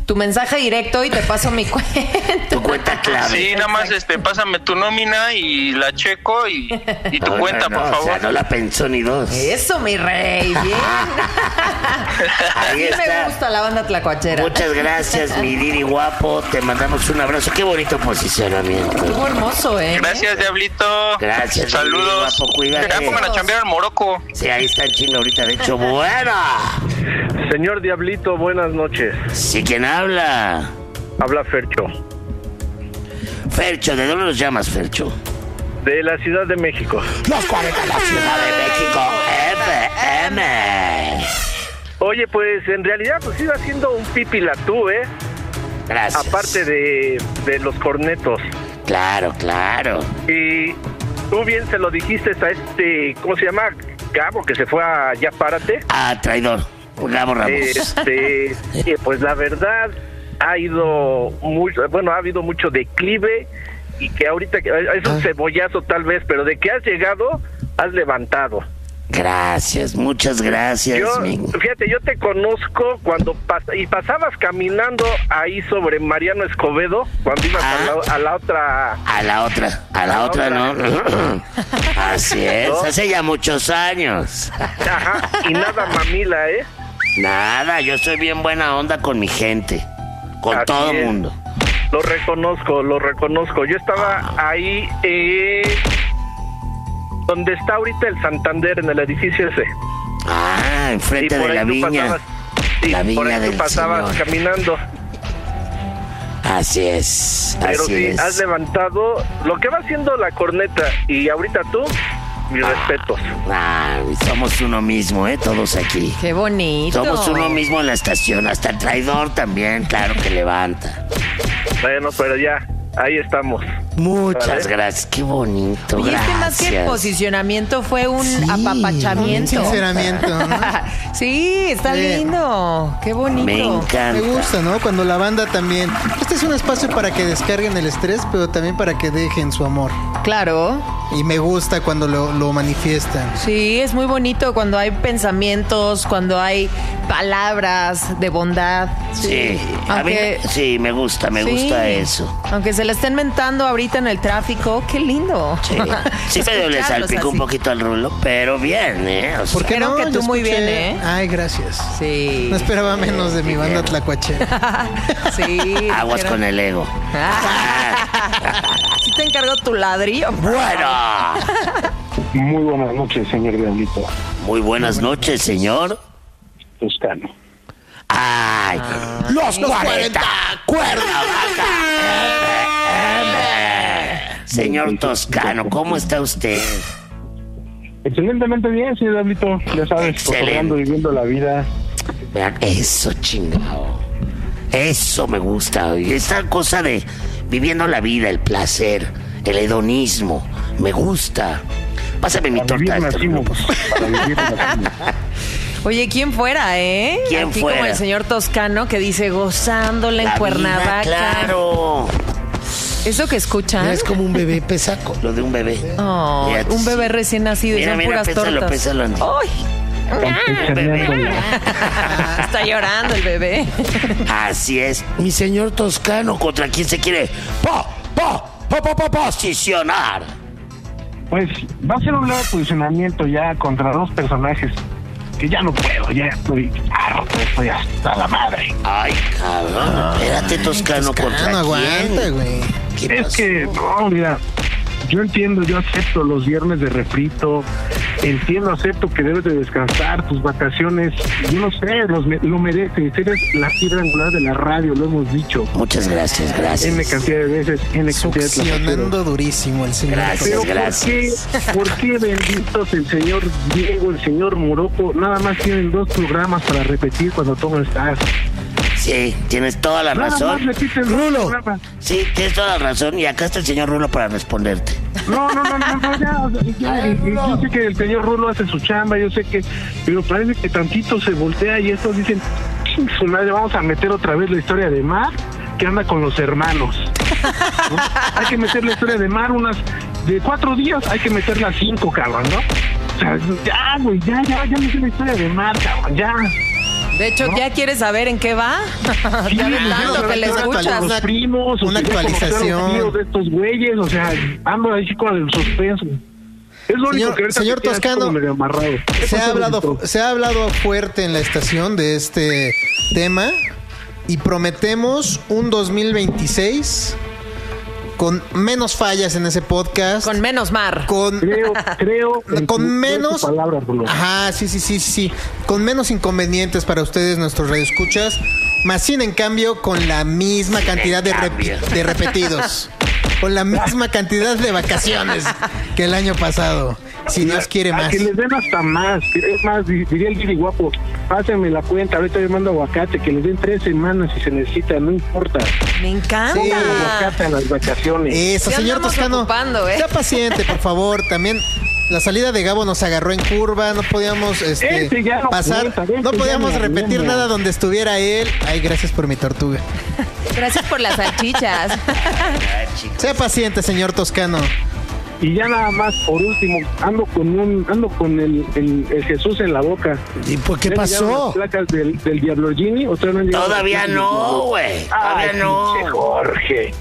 tu mensaje directo y te paso mi cuenta. Tu cuenta clave. Sí, nada más este, pásame tu nómina y la checo y, y tu No, cuenta, no, no, por favor. O sea, no la pensó ni dos. Eso, mi rey, bien. A mí Ahí me está. gusta la banda tlacuachera. Muchas gracias, mi Didi guapo. Te mandamos un abrazo. Qué bonito posicionamiento. Estuvo hermoso, ¿eh? Gracias, Diablito. Gracias, Saludos. guapo, cuídate. Ya pongan a chambear al Morocco. Sí, ahí está el chino ahorita. De hecho, bueno. Señor Diablito, buenas noches. Sí, ¿quién habla? Habla Fercho, Fercho, ¿de dónde nos llamas, Fercho? de la Ciudad de México. Los cuarenta de la Ciudad de México, F M. Oye, pues en realidad pues iba haciendo un pipilatú, ¿eh? Gracias. Aparte de, de los cornetos. Claro, claro. Y tú bien se lo dijiste a este, ¿cómo se llama? Gabo, que se fue a Ya Párate. Ah, traidor. Gabo Ramos. Este, eh, pues la verdad ha ido mucho, bueno, ha habido mucho declive y que ahorita es un cebollazo tal vez, pero de que has llegado, has levantado. Gracias, muchas gracias. Yo, mi- fíjate, yo te conozco cuando pas y pasabas caminando ahí sobre Mariano Escobedo, cuando ibas Ah. a, la, a la otra... A la otra, a la A otra, otra. no. Así es, ¿No? hace ya muchos años. Ajá, y nada mamila, ¿eh? Nada, yo soy bien buena onda con mi gente, con Así todo el es. mundo. Lo reconozco, lo reconozco. Yo estaba ahí, eh, donde está ahorita el Santander, en el edificio ese. Ah, enfrente Y por de la ahí tú viña. pasabas, sí, La viña por ahí del tú pasabas Señor. caminando. Así es, Pero así sí, es. has levantado lo que va haciendo la corneta. Y ahorita tú, mis respetos. Ah, somos uno mismo, ¿eh? Todos aquí. Qué bonito. Somos uno mismo en la estación, hasta el traidor también, claro que levanta. Bueno, pero ya, ahí estamos. Muchas ¿Vale? gracias, qué bonito, Oye, es que más que el gracias. posicionamiento fue un Sí, apapachamiento. un sinceramiento, ¿no? Sí, está Sí. lindo. Qué bonito. Me encanta. Me gusta, ¿no? Cuando la banda también... Este es un espacio para que descarguen el estrés, pero también para que dejen su amor. Claro. Y me gusta cuando lo, lo manifiestan. Sí, es muy bonito cuando hay pensamientos, cuando hay palabras de bondad. Sí, a mí, Aunque, sí, me gusta, me sí, gusta eso. Aunque se le estén mentando ahorita en el tráfico, qué lindo. Sí, sí medio le Escucharlos salpicó un así. poquito al rulo, pero bien, ¿eh? O sea, ¿Por qué Creo no? que tú Yo muy bien, ¿eh? Ay, gracias. Sí. No esperaba menos de mi banda tlacuachera. Sí. aguas dijeron- con el ego. Sí te encargo tu ladrillo. Bueno, Muy buenas noches, señor Diablito muy buenas noches, señor. Toscano. Ay, los cuarenta, cuerda vaca. F M. Señor Toscano, ¿cómo está usted? Excelentemente bien, señor Diablito. Ya sabes, Excelente. cotorreando, viviendo la vida. Vean, eso chingado. Eso me gusta. Y esa cosa de viviendo la vida, el placer, el hedonismo. Me gusta. Pásame mi Para vivir torta. Héctor, nacimos. pues. Para vivir nacimos. Oye, ¿quién fuera, eh? ¿Quién Aquí fuera? como el señor Toscano que dice gozándola en La Cuernavaca. vida, claro. ¿Eso que escuchan? Es como un bebé pesaco. Lo de un bebé. Oh, Fíjate, un bebé sí. recién nacido y Mira, son mira, puras pésalo, tortas. pésalo, Andy. ¡Ay! Bebé. Está llorando el bebé. Así es. Mi señor Toscano, ¿contra quién se quiere po, po, po, po, po, posicionar? Pues va a ser un leve posicionamiento ya contra dos personajes que ya no puedo, ya estoy harto, estoy hasta la madre. Ay, cabrón. Espérate, Toscano, ¿contra Toscano, aguanta, quién? güey. ¿Qué Es pasó? que, no, mira, yo entiendo, yo acepto los viernes de refrito, entiendo, acepto que debes de descansar, tus vacaciones, yo no sé, los, me- lo mereces, eres la piedra angular de la radio, lo hemos dicho. Muchas gracias, gracias. N cantidad de veces, N cantidad de Succionando durísimo el señor. Gracias. Pero gracias. ¿por qué, ¿por qué benditos el señor Diego, el señor Morocco, nada más tienen dos programas para repetir cuando tú no estás? Sí, tienes toda la Nada más razón. repiten dos Rulo. programas. Sí, tienes toda la razón. Y acá está el señor Rulo para responderte. No, no, no, no, no, ya, o sea, ya, y- y yo sé que el señor Rulo hace su chamba, yo sé que, pero parece que tantito se voltea y estos dicen, "Chin, su madre, vamos a meter otra vez la historia de Mar, que anda con los hermanos. ¿No? Hay que meter la historia de Mar unas, de cuatro días, hay que meterla cinco, cabrón, ¿no? O sea, ya, güey, ya, ya, ya metí la historia de Mar, cabrón, ya. De hecho, ¿no? ¿ya quieres saber en qué va? Sí, Ya de tanto que le escuchas. Los primos, una o sea, actualización. Los tíos de estos güeyes, o sea, ando ahí con el suspenso. Es lo único Señor, que ahorita señor me queda así Toscano, como medio amarrado. Se Eso ha, es hablado, todo. se ha hablado fuerte en la estación de este tema y prometemos un dos mil veintiséis con menos fallas en ese podcast. Con menos mar. Con, Creo, creo. en con tu- menos. en tu palabra, Rulo. Ajá, sí, sí, sí, sí. Con menos inconvenientes para ustedes, nuestros radioescuchas. Más sin en cambio, con la misma cantidad de, cambio. rep- de repetidos. Con la misma cantidad de vacaciones que el año pasado. Si Dios quiere A más. que les den hasta más. Es más, di- diría el Didi guapo, pásenme la cuenta, ahorita le mando aguacate, que les den tres semanas si se necesita, no importa. Me encanta. Sí. Aguacate a las vacaciones. Eso, Sí señor andamos Toscano. ocupando, ¿eh? Sea paciente, por favor. También la salida de Gabo nos agarró en curva. No podíamos este, Ese ya no pasar. cuenta, ese No ya podíamos no repetir hablemos. nada donde estuviera él. Ay, gracias por mi tortuga. Gracias por las salchichas. Sea paciente, señor Toscano. Y ya nada más, por último, ando con un, ando con el, el, el Jesús en la boca. ¿Y por qué ¿Ya llegaron pasó? las placas del, del Diablo Gini? ¿O todavía no han llegado Todavía las placas del no, Diablo? güey. Todavía Ay, no. pinche Jorge.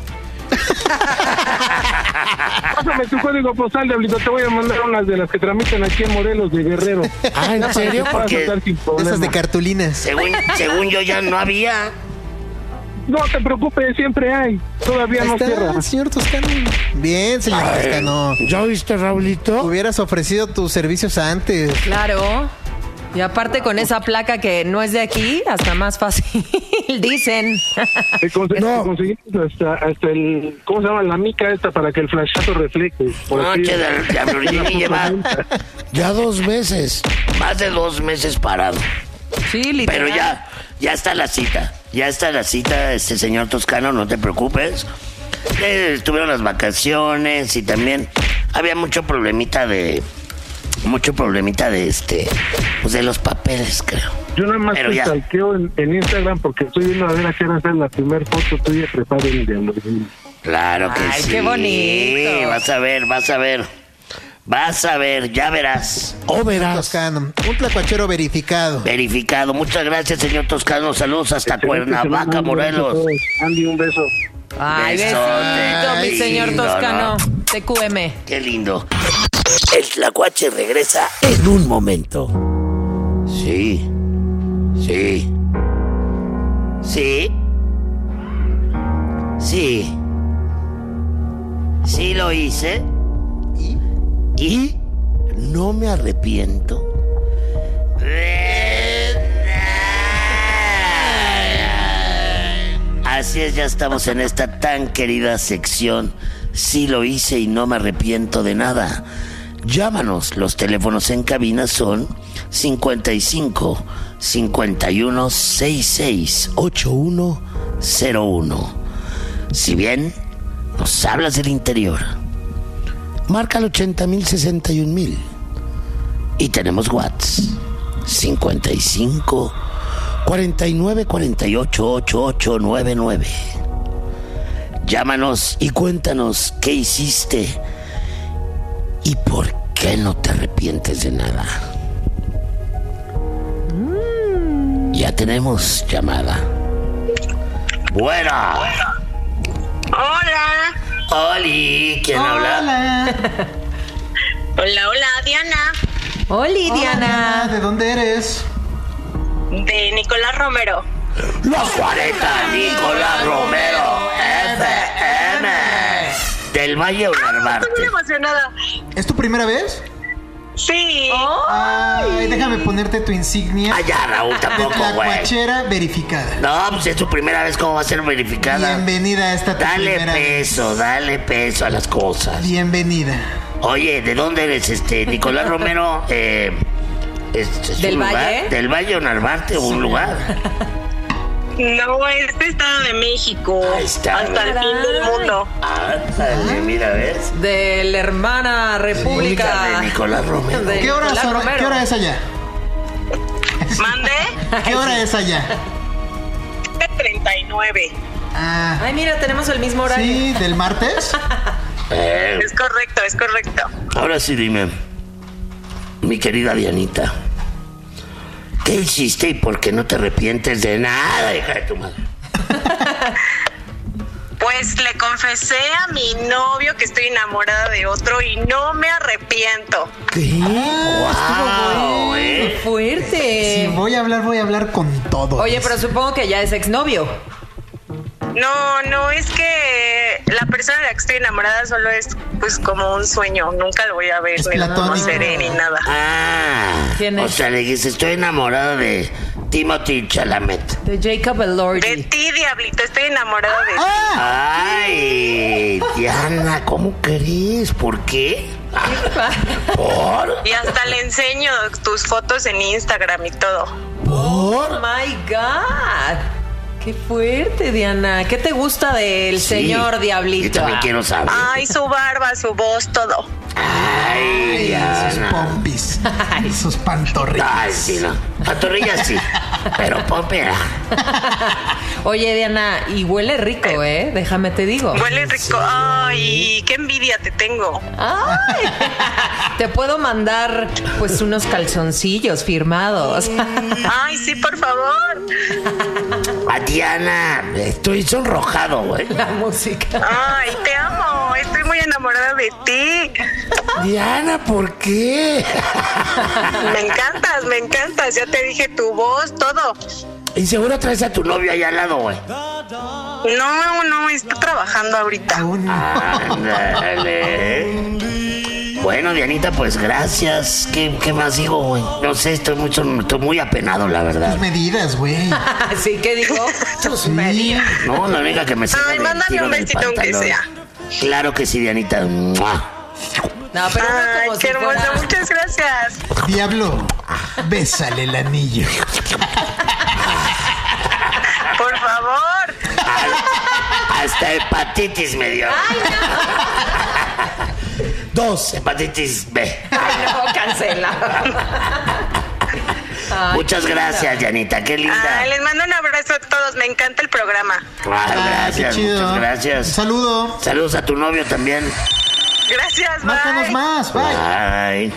Pásame tu código postal, Diablito. Te voy a mandar unas de las que tramitan aquí en Morelos de Guerrero. Ah, ¿en serio? Vas a Porque estar sin problema. Esas de cartulinas. según, según yo ya no había. No te preocupes, siempre hay. Todavía Ahí no está, cierra. señor Toscano. Bien, señor Toscano. ¿Ya viste, Raulito? Hubieras ofrecido tus servicios antes. Claro. Y aparte con esa placa que no es de aquí, hasta más fácil, dicen. Te conse- No. te conseguimos hasta, hasta el... ¿Cómo se llama? La mica esta para que el flashazo refleje. Por No, aquí. che, del Diablo Gini lleva Ya dos veces. más de dos meses parado. Sí, literal. Pero ya, ya está la cita. Ya está la cita, este señor Toscano, no te preocupes. Eh, estuvieron las vacaciones y también había mucho problemita de... Mucho problemita de este... Pues de los papeles, creo. Yo nada más Pero te ya. stalkeo en, en Instagram porque estoy viendo a ver a qué hora sale la primera foto tuya trepada en Diablo Gini. Claro que Ay, sí. qué bonito. Vas a ver, vas a ver. Vas a ver, ya verás. O verás. Toscano. Un tlacuachero verificado. Verificado. Muchas gracias, señor Toscano. Saludos hasta Excelente Cuernavaca, semana, un beso a Morelos. todos. Andy, un beso. Ay, Besote. besito, mi Ay, señor lindo, Toscano. ¿no? T Q M. Qué lindo. El tlacuache regresa en un momento. Sí. Sí. Sí. Sí. Sí lo hice. Y no me arrepiento. Así es, ya estamos en esta tan querida sección. Sí lo hice y no me arrepiento de nada. Llámanos, los teléfonos en cabina son cincuenta y cinco, cincuenta y uno, sesenta y seis, ochenta y uno cero uno. Si bien nos hablas del interior, marca el ochenta mil, sesenta y un mil. Y tenemos WhatsApp cincuenta y cinco, cuarenta y nueve, cuarenta y ocho, ochenta y ocho noventa y nueve. Llámanos y cuéntanos qué hiciste y por qué no te arrepientes de nada. Ya tenemos llamada. Buena. Hola. Oli, ¿quién habla? Hola, hola, Diana. Oli, Diana. ¿De dónde eres? De Nicolás Romero. Los cuarenta, Nicolás Romero, F M. Del Valle Narvarte. Estoy muy emocionada. ¿Es tu primera vez? Sí. Ay, déjame ponerte tu insignia. Ah, ya, Raúl, De tampoco, güey. tlacuachera verificada. No, pues es tu primera vez, ¿cómo va a ser verificada? Bienvenida a esta tu Dale primera vez. peso, dale peso a las cosas. Bienvenida. Oye, ¿de dónde eres, este, Nicolás Romero? Eh, ¿es, es ¿Del un lugar? Valle? ¿Del Valle o Narvarte o un lugar? No, este Estado de México. Ahí está. Hasta el fin del mundo. Ándale, mira, ¿ves? De la hermana República. De Nicolás Romero. De ¿Qué hora, Nicolás es, Romero. ¿Qué hora es allá? ¿Mande? ¿Qué hora es allá? treinta y nueve. Ah, Ay, mira, tenemos el mismo horario. sí, del martes. Eh, Es correcto, es correcto. ahora sí dime, mi querida Dianita, ¿Qué hiciste y por qué no te arrepientes de nada, hija de tu madre? Pues le confesé a mi novio que estoy enamorada de otro y no me arrepiento. ¿Qué? Wow, ¡Qué ¿eh? fuerte! Si voy a hablar, voy a hablar con todo. Oye, pero supongo que ya es exnovio. No, no, es que la persona de la que estoy enamorada solo es pues como un sueño. Nunca lo voy a ver, Es ni lo platónico. conoceré, ni nada. Ah, ¿Quién o es? sea, le dijiste, estoy enamorada de Timothy Chalamet. De Jacob Elordi. De ti, diablito, estoy enamorada de ti. Ay, Diana, ¿cómo crees? ¿Por qué? ¿Por? Y hasta le enseño tus fotos en Instagram y todo. Oh my God. Qué fuerte, Diana. ¿Qué te gusta del Sí, señor Diablito? Yo también quiero saber. Ay, su barba, su voz, todo. Ay, Ay, sus Diana. pompis. Sus pantorrillas. Ay, sí, no. Pantorrillas sí, pero popera. Oye, Diana, y huele rico, ¿eh? Déjame te digo. Huele rico. Ay, qué envidia te tengo. Ay, te puedo mandar, pues, unos calzoncillos firmados. Ay, sí, por favor. A Diana, estoy sonrojado, güey. La música. Ay, te amo. Estoy muy enamorada de ti. Diana, ¿por qué? Me encantas, me encantas. Ya te dije tu voz, todo. Y seguro traes a tu novio ahí al lado, güey. No, no, está trabajando ahorita. Aún no. Ándale. Bueno, Dianita, pues gracias. ¿Qué, qué más digo, güey? No sé, estoy mucho, estoy muy apenado, la verdad. Tus medidas, güey. ¿Sí que digo? Tus Sí. medidas. No, la única que me sale Ay, del mándame tiro un del besito aunque pantalón. sea. Claro que sí, Dianita. ¡Mua! No, pero no Ay, como qué si hermosa. fuera- Muchas gracias. Diablo, bésale el anillo. Por favor. Hasta hepatitis me dio. Dos, hepatitis B. Ay, no, cancela. Ay, Muchas qué gracias, Dianita, qué linda. Ay, les mando un abrazo a todos. Me encanta el programa. Ah, Ah, gracias, qué chido. muchas gracias. Un saludo. Saludos a tu novio también. Gracias, Márcanos bye. más, bye. Ay.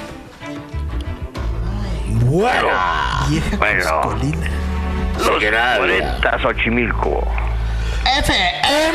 Bueno. Vieja Bueno. coscolina. Señora, cuarenta Xochimilco. F M.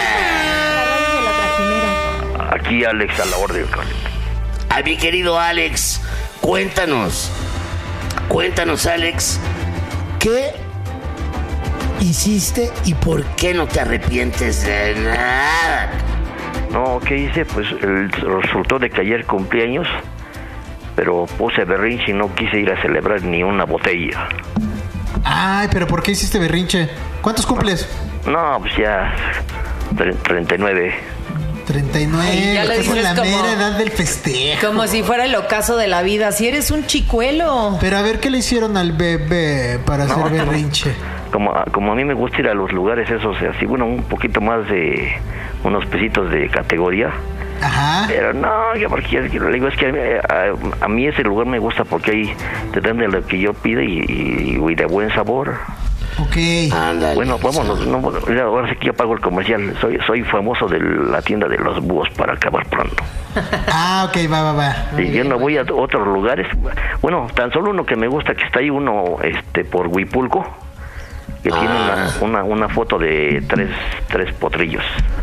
Aquí Alex a la orden, Carlito. a mi querido Alex, cuéntanos. Cuéntanos, Alex, ¿qué hiciste y por qué no te arrepientes de nada? No, ¿qué hice? Pues el, resultó de que ayer cumpleaños, pero puse berrinche y no quise ir a celebrar ni una botella. Ay, pero ¿por qué hiciste berrinche? ¿Cuántos cumples? No, pues ya tre- treinta y nueve. treinta y nueve. Ay, ya le estás en dices la como- mera edad del festejo. Como si fuera el ocaso de la vida. Si eres un chicuelo. Pero a ver, ¿qué le hicieron al bebé para No, hacer no. berrinche? Como, como a mí me gusta ir a los lugares esos, así, bueno, un poquito más de unos pesitos de categoría. Ajá. Pero no, yo porque yo- yo le digo, es que a, mí- a- a mí ese lugar me gusta porque ahí te dan de lo que yo pido y, y- y de buen sabor. Ok. Ándale. Bueno, vámonos, no, mira, ahora sí que yo pago el comercial. Soy soy famoso de la tienda de los búhos para acabar pronto. Ah, ok, va, va, va. Y yo no voy a otros lugares. Bueno, tan solo uno que me gusta, que está ahí uno este por Huipulco, que tiene una, una, una foto de tres, tres potrillos.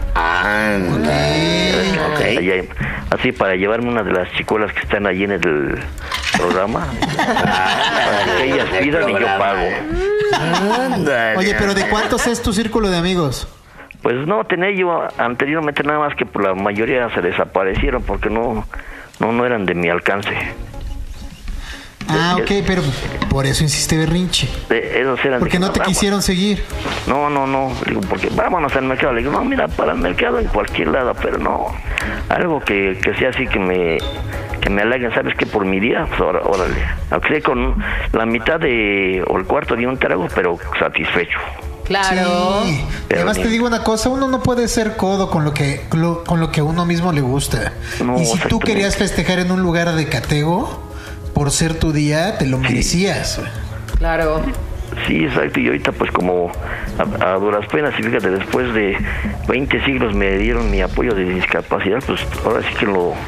Ándale. Ok. Allá, así para llevarme una de las chicuelas que están allí en el programa, para que ellas pidan y yo pago. Ándale. Oye, pero ¿de cuántos es tu círculo de amigos? Pues no tenía yo anteriormente, nada más que por la mayoría se desaparecieron porque no no no eran de mi alcance. Ah, ok, pero por eso hiciste berrinche. Eh, esos eran. Porque no te Vamos. quisieron seguir. No, no, no, digo, porque vámonos al mercado. Le digo, no, mira, para el mercado en cualquier lado, pero no, algo que, que sea así que me que me halaguen, ¿sabes qué? Por mi día, pues ahora, órale. Aunque sea con la mitad de, o el cuarto de un trago, pero satisfecho. Claro. Sí. Pero Además ni- te digo una cosa, uno no puede ser codo con lo que con lo, con lo que a uno mismo le gusta. No, y si tú exactamente. querías festejar en un lugar de catego, por ser tu día, te lo merecías. Claro. Sí, exacto, y ahorita pues como a, a duras penas, y fíjate, después de veinte siglos me dieron mi apoyo de discapacidad, pues ahora sí que lo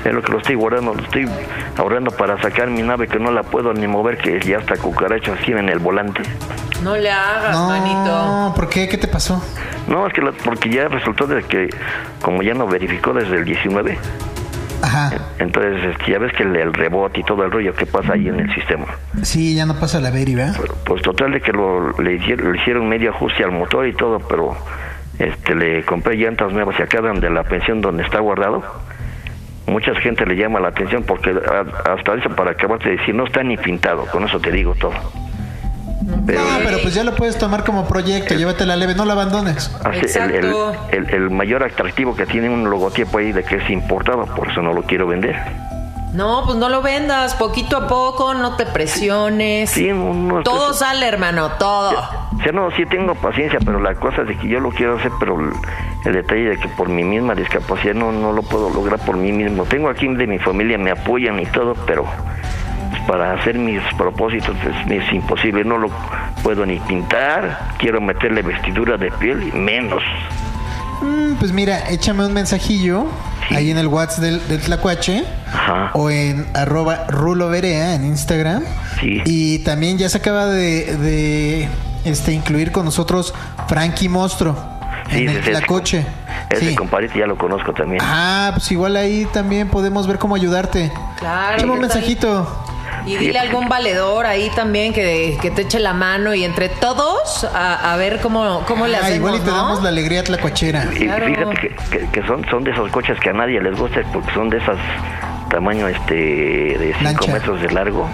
Es lo que lo estoy guardando, lo estoy ahorrando para sacar mi nave que no la puedo ni mover, que ya está cucaracha así en el volante. No le hagas, no, manito. No, ¿por qué? ¿Qué te pasó? No, es que la, porque ya resultó de que como ya no verificó desde el diecinueve. Ajá. Entonces, este, ya ves que el, el rebote y todo el rollo que pasa ahí en el sistema. Sí, ya no pasa la veri, ¿verdad? Pero, pues total de que lo, le, hicieron, le hicieron medio ajuste al motor y todo, pero este le compré llantas nuevas y acá de la pensión donde está guardado. Mucha gente le llama la atención porque a, hasta eso, para acabarte de decir, no está ni pintado, con eso te digo todo. Pero, no, pero pues ya lo puedes tomar como proyecto, llévatela leve, no la abandones. Así, el, el, el, el mayor atractivo que tiene un logotipo ahí de que es importado, por eso no lo quiero vender. No, pues no lo vendas, poquito a poco, no te presiones. Sí, no, no, todo pues, sale, hermano, todo. O sea, no, sí tengo paciencia, pero la cosa es de que yo lo quiero hacer, pero el, el detalle de que por mi misma discapacidad no, no lo puedo lograr por mí mismo. Tengo aquí de mi familia, me apoyan y todo, pero para hacer mis propósitos es, es imposible, no lo puedo ni pintar, quiero meterle vestidura de piel, menos. Mm, pues mira, échame un mensajillo sí. ahí en el WhatsApp del, del Tlacuache. Ajá. O en arroba ruloverea en Instagram. Sí. Y también ya se acaba de, de este incluir con nosotros Frankie Mostro sí, en el Tlacoche. Ese sí. compadrito ya lo conozco también. Ah, pues igual ahí también podemos ver cómo ayudarte. Claro. Échame un mensajito. Y dile a algún valedor ahí también que, que te eche la mano y entre todos a, a ver cómo, cómo le ah, hacemos, igual y te ¿no? damos la alegría tlacuachera. Y claro. Fíjate que, que, que son, son de esos coches que a nadie les gusta porque son de esas tamaño este de cinco metros de largo.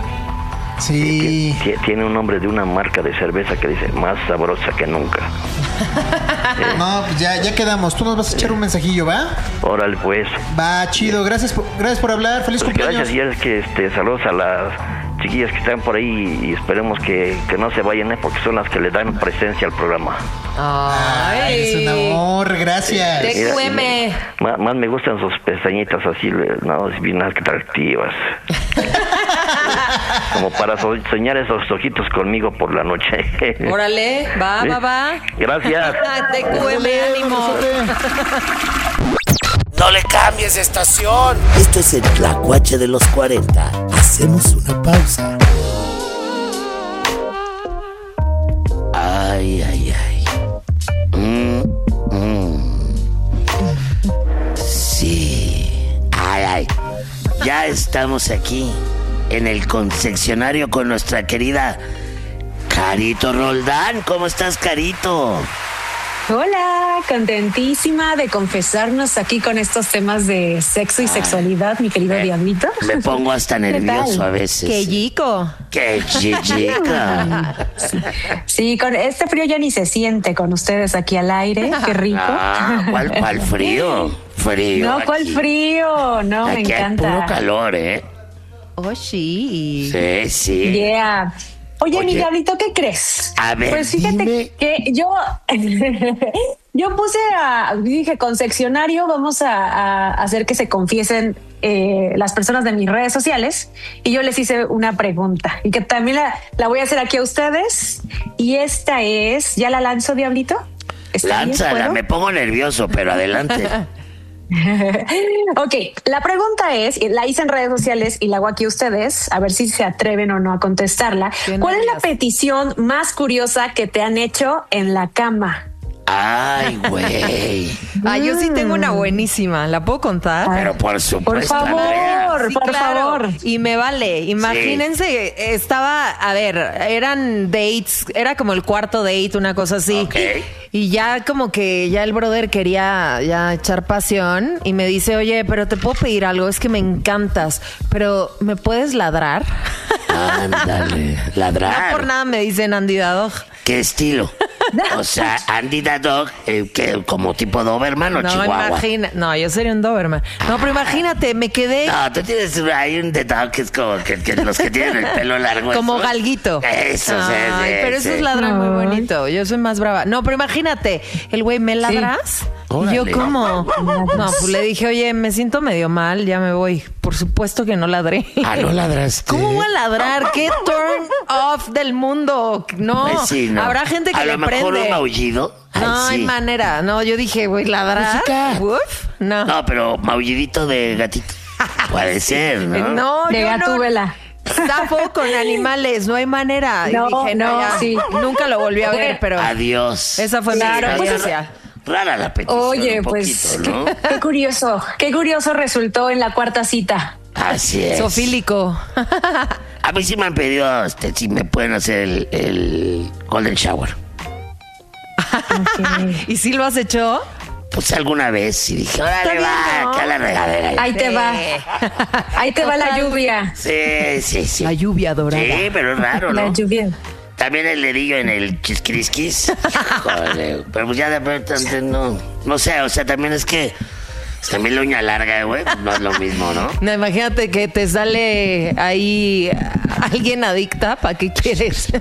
Sí. Tiene, tiene un nombre de una marca de cerveza que dice más sabrosa que nunca. eh. No, pues ya, ya quedamos. Tú nos vas a echar un mensajillo, ¿va? Órale, pues. Va, chido. Gracias por, gracias por hablar. Feliz pues cumpleaños. Gracias. Y es que este, saludos a las chiquillas que están por ahí y esperemos que, que no se vayan, ¿eh? Porque son las que le dan presencia al programa. Ay, es un amor, gracias. Te cueme. Más, más me gustan sus pestañitas así, no, bien atractivas. Como para so- soñar esos ojitos conmigo por la noche. Órale, va, ¿Sí? va, va. Gracias. Te cueme, ánimo. No le cambies de estación. Esto es el Tlacuache de los cuarenta. Hacemos una pausa. Ay, ay, ay. Mm, mm. Sí. Ay, ay. Ya estamos aquí en el concesionario con nuestra querida Carito Roldán. ¿Cómo estás, Carito? Hola, contentísima de confesarnos aquí con estos temas de sexo y sexualidad, mi querido me, Diablito. Me pongo hasta nervioso a veces. ¡Qué chico! ¡Qué chica! Sí, con este frío ya ni se siente con ustedes aquí al aire. ¡Qué rico! Ah, ¿cuál, cuál frío? Frío. No, ¿cuál aquí. frío? No, aquí me encanta. Hay puro calor, ¿eh? Oh, sí. Sí, sí. Yeah. Oye, Oye, mi Diablito, ¿qué crees? A ver, pues fíjate dime. que yo yo puse a dije concesionario, vamos a, a hacer que se confiesen eh, las personas de mis redes sociales y yo les hice una pregunta y que también la, la voy a hacer aquí a ustedes y esta es, ¿ya la lanzo, Diablito? Lánzala, me pongo nervioso, pero adelante. Ok, la pregunta es, la hice en redes sociales y la hago aquí a ustedes, a ver si se atreven o no a contestarla. ¿Cuál es la petición más curiosa que te han hecho en la cama? Ay, güey. Ah, yo sí tengo una buenísima. ¿La puedo contar? Pero por supuesto, Por favor, Andrea. Sí, por claro. favor. Y me vale. Imagínense, sí. Estaba, a ver, eran dates, era como el cuarto date, una cosa así. Okay. Y ya como que ya el brother quería ya echar pasión y me dice, oye, pero te puedo pedir algo, es que me encantas, pero ¿me puedes ladrar? Ándale, ladrar. No por nada me dicen Andy the Dog. ¿Qué estilo? O sea, Andy the Dog, eh, que como tipo Doberman o No, Chihuahua. imagina, no, yo sería un Doberman. No, pero imagínate, me quedé No, tú tienes hay un The Dog que es como que, que los que tienen el pelo largo. como eso. Galguito. Eso, sí, Ay, sí, pero sí. esos ladran muy bonito. Yo soy más brava. No, pero imagínate, el güey, ¿me ladras? Y yo, Órale. ¿cómo? No, pues le dije, oye, me siento medio mal, ya me voy. Por supuesto que no ladré. Ah, no ladraste. ¿Cómo voy a ladrar? ¿Qué turn off del mundo? No, Pues sí, no. habrá gente que a le lo mejor prende. un aullido. Ay, No hay sí. manera. No, yo dije, güey, ladrar. Música. Uf, no. No, pero maullidito de gatito. Puede ser, ¿no? No, De yo Gatúbela. no. Zafo con animales, no hay manera. No, y dije, no, no, ya. sí. Nunca lo volví a ver, pero Adiós. esa fue Claro, mi pues, experiencia. Rara la petición. Oye, un pues poquito, ¿no? qué, qué curioso, qué curioso resultó en la cuarta cita. Así es. Sofílico. A mí sí me han pedido este, si me pueden hacer el, el Golden Shower. Okay. ¿Y si lo has hecho? Pues alguna vez y dije, órale, Está bien, va, ¿no? acá la regadera. Ahí te va, ahí te va la lluvia. Sí, sí, sí. La lluvia dorada. Sí, pero es raro, La ¿no? lluvia. También el dedillo en el chisquirisquis. Joder, pero pues ya de repente no, no sé, o sea, también es que también la uña larga, güey, no es lo mismo, ¿no? No, imagínate que te sale ahí alguien adicta, ¿para qué quieres?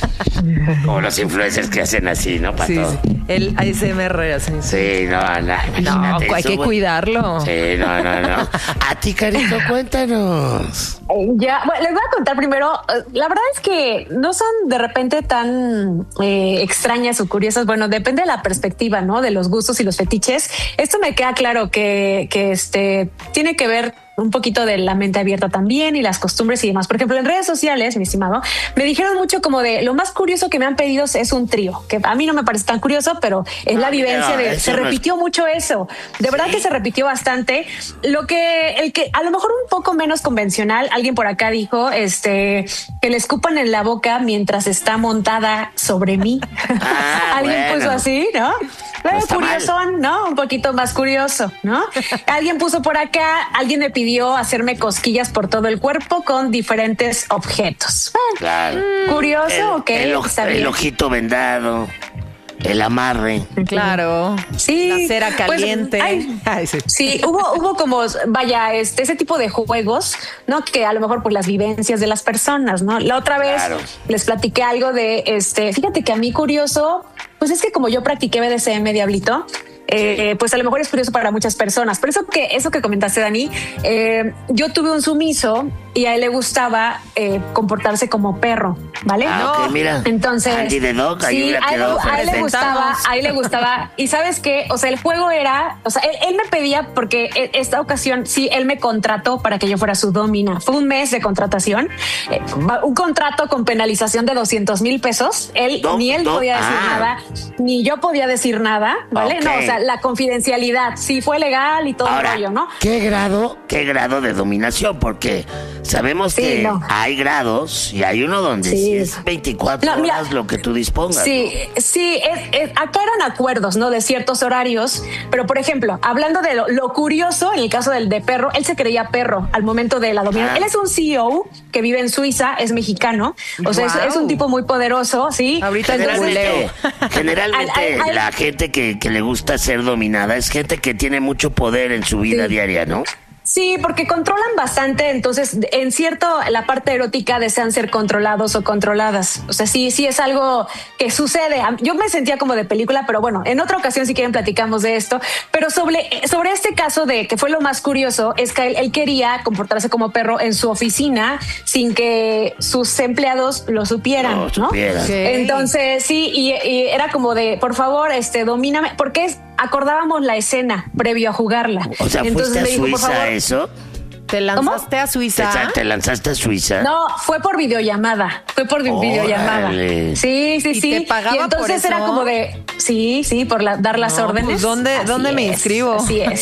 Como los influencers que hacen así, ¿no? Para Sí, todo. sí. El A S M R. Así. Sí, no, no, No, imagínate hay eso, que güey. cuidarlo. Sí, no, no, no. A ti, Carito, cuéntanos. Eh, Ya, bueno, les voy a contar primero. eh, La verdad es que no son de repente tan eh, extrañas o curiosas. Bueno, depende de la perspectiva, ¿no? De los gustos y los fetiches. Esto me queda claro que, que este tiene que ver un poquito de la mente abierta también y las costumbres y demás. Por ejemplo, en redes sociales, mi estimado, me dijeron mucho como de lo más curioso que me han pedido es un trío, que a mí no me parece tan curioso, pero es la Ah, vivencia no, de eso se no es- repitió mucho eso. De verdad que se repitió bastante. Lo que el que a lo mejor un poco menos convencional, alguien por acá dijo, este, que le escupan en la boca mientras está montada sobre mí. Ah, Alguien bueno. puso así, ¿no? Pero está curiosón, ¿no? Un poquito más curioso, ¿no? Alguien puso por acá, alguien me pidió hacerme cosquillas por todo el cuerpo con diferentes objetos. Claro. Curioso, El, ok, el, oj- está el bien. ojito vendado, el amarre. Claro. Sí, La cera pues, caliente. ay, Ay, sí. Sí, hubo, hubo como, vaya, este, ese tipo de juegos, ¿no? Que a lo mejor por las vivencias de las personas, ¿no? La otra vez Claro. les platiqué algo de, este, fíjate que a mí curioso, pues es que como yo practiqué B D S M, Diablito, eh, pues a lo mejor es curioso para muchas personas. Pero eso que, eso que comentaste, Dani, eh, yo tuve un sumiso y a él le gustaba eh, comportarse como perro, ¿vale? Ah, ok, mira. Entonces, Andy the Dog, ahí sí, hubiera a él, quedado a él le perfecto. gustaba, a él le gustaba. Y sabes qué, o sea, el juego era, o sea, él, él me pedía porque e- esta ocasión sí, él me contrató para que yo fuera su domina. Fue un mes de contratación, eh, un contrato con penalización de doscientos mil pesos. Él Do- ni él do- podía decir ah. nada, ni yo podía decir nada, ¿vale? Ok. No, o sea, la confidencialidad sí fue legal y todo Ahora, el rollo, ¿no? ¿qué grado, qué grado de dominación? Porque sabemos Sí, que no. hay grados y hay uno donde sí, Sí. es veinticuatro No, mira, horas lo que tú dispongas. Sí, sí, es, es- acá eran acuerdos, ¿no? De ciertos horarios, pero por ejemplo, hablando de lo, lo curioso, en el caso del de perro, él se creía perro al momento de la dominación. Ah. Él es un C E O que vive en Suiza, es mexicano, o sea, es, Guau. es un tipo muy poderoso, ¿sí? Ahorita Entonces, Generalmente, generalmente Al- al- al- la gente que, que le gusta ser dominada es gente que tiene mucho poder en su vida Sí. diaria, ¿no? Sí, porque controlan bastante, entonces en cierto la parte erótica desean ser controlados o controladas. O sea, sí, sí es algo que sucede. Yo me sentía como de película, pero bueno, en otra ocasión si quieren platicamos de esto. Pero sobre, sobre este caso de que fue lo más curioso es que él, él quería comportarse como perro en su oficina sin que sus empleados lo supieran, No, ¿no? supieran. Ok. Entonces sí, y, y era como de, por favor, este, domíname, porque es, acordábamos la escena previo a jugarla. O sea, Entonces fuiste a me dijo, por Suiza favor, eso. ¿Te lanzaste a ¿Te, Suiza? te lanzaste a Suiza? no, fue por videollamada. Fue por vi- Órale. videollamada. Sí, sí, ¿Y sí. te pagaba y entonces por era eso? como de, sí, sí, por la- dar las No, órdenes. pues, ¿dónde- Así dónde me es, inscribo? Así es.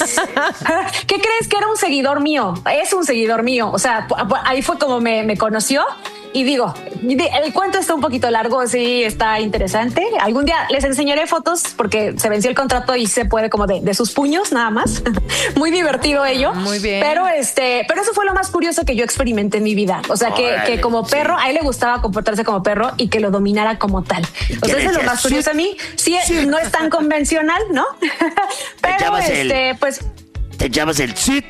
¿Qué crees? Que era un seguidor mío. Es un seguidor mío. O sea, pu- pu- ahí fue como me, me conoció. Y digo, de- el cuento está un poquito largo, sí, está interesante. Algún día les enseñaré fotos porque se venció el contrato y se puede como de, de sus puños nada más. Muy divertido ello. Muy bien. Pero este, pero eso fue lo más curioso que yo experimenté en mi vida. O sea, que, Órale, que como sí. perro, a él le gustaba comportarse como perro y que lo dominara como tal. ¿Y O qué sea, le eso es lo decías? más curioso a mí. Sí, no es tan convencional, ¿no? Pero echabas el- este, pues, Te llamas el sit.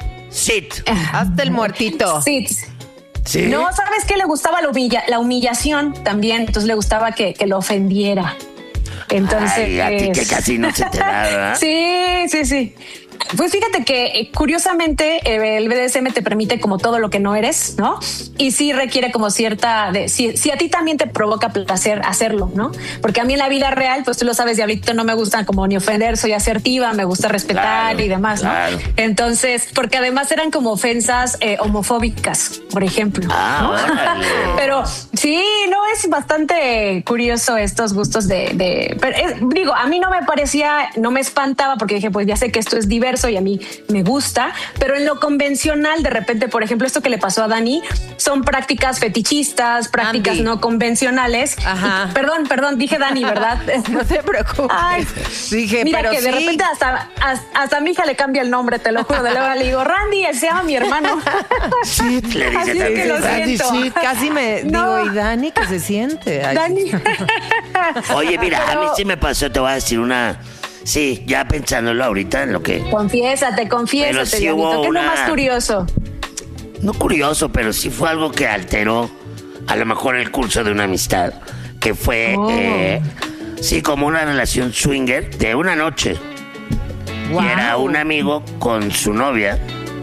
Sit. Hazte el muertito. sí. ¿Sí? No, ¿sabes qué? Le gustaba la, humilla- la humillación también. Entonces le gustaba que, que lo ofendiera. Entonces. Ay, a ti que casi no se te da, ¿verdad? Sí, sí, sí. Pues fíjate que eh, curiosamente eh, el B D S M te permite como todo lo que no eres, ¿no? Y sí requiere como cierta, de, si, si a ti también te provoca placer hacerlo, ¿no? Porque a mí en la vida real, pues tú lo sabes, Diablito, no me gusta como ni ofender, soy asertiva, me gusta respetar claro, y demás, claro. ¿no? Entonces, porque además eran como ofensas eh, homofóbicas, por ejemplo. Ah, ¿no? Pero sí, no, es bastante curioso estos gustos de, de pero, eh, digo, a mí no me parecía, no me espantaba porque dije, pues ya sé que esto es diverso y a mí me gusta, pero en lo convencional, de repente, por ejemplo, esto que le pasó a Dani, son prácticas fetichistas, prácticas Andy. no convencionales. Ajá. Y, perdón, perdón, dije Dani, ¿verdad? No te preocupes. Ay, dije, mira pero que sí. de repente hasta, hasta, hasta a mi hija le cambia el nombre, te lo juro. De luego le digo, Randy, él se llama mi hermano. Sí, le dice Así también. que lo Randy, siento. Sí, casi me no. digo, ¿y Dani qué se siente? Ay. Dani. Oye, mira, pero... a mí sí me pasó, te voy a decir una... Sí, ya pensándolo ahorita en lo que... Confiésate, confiésate, sí Diablito. ¿Qué es una... lo más curioso? No curioso, pero sí fue algo que alteró a lo mejor el curso de una amistad. Que fue, oh. eh, sí, como una relación swinger de una noche. Wow. Y era un amigo con su novia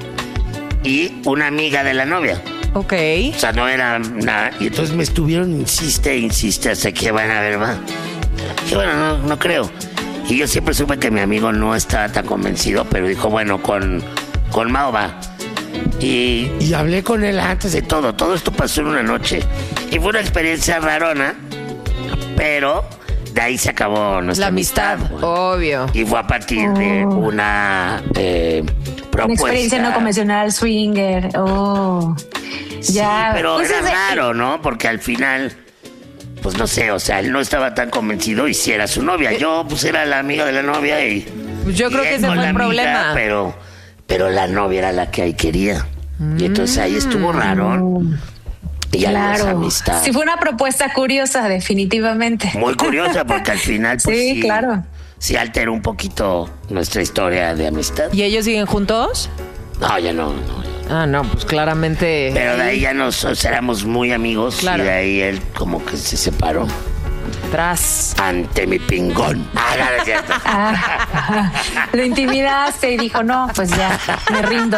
y una amiga de la novia. Ok. O sea, no era nada. Y entonces me estuvieron, insiste, insiste, hasta que van a ver, va. Y bueno, no, no creo. Y yo siempre supe que mi amigo no estaba tan convencido, pero dijo, bueno, con, con Mao va. Y, y hablé con él antes de todo. Todo esto pasó en una noche. Y fue una experiencia rarona, pero de ahí se acabó nuestra la amistad. amistad obvio. Y fue a partir oh. de una eh, propuesta. Una experiencia no convencional, swinger. Oh, sí, ya. pero pues era es, raro, ¿no? Porque al final... Pues no sé, o sea, él no estaba tan convencido y si era su novia. Yo, pues, era la amiga de la novia y... Yo creo y que ese fue el problema. Amiga, pero, pero la novia era la que ahí quería. Mm. Y entonces ahí estuvo raro. Y claro. esa amistad. Sí, fue una propuesta curiosa, definitivamente. Muy curiosa, porque al final, pues sí, sí, claro. sí alteró un poquito nuestra historia de amistad. ¿Y ellos siguen juntos? No, ya no, no. Ah, no, pues claramente... Pero de ahí ya nos o sea, éramos muy amigos claro. Y de ahí él como que se separó. Tras. Ante mi pingón. Ah, no, no es cierto. Ah, lo intimidaste y dijo, no, pues ya, me rindo.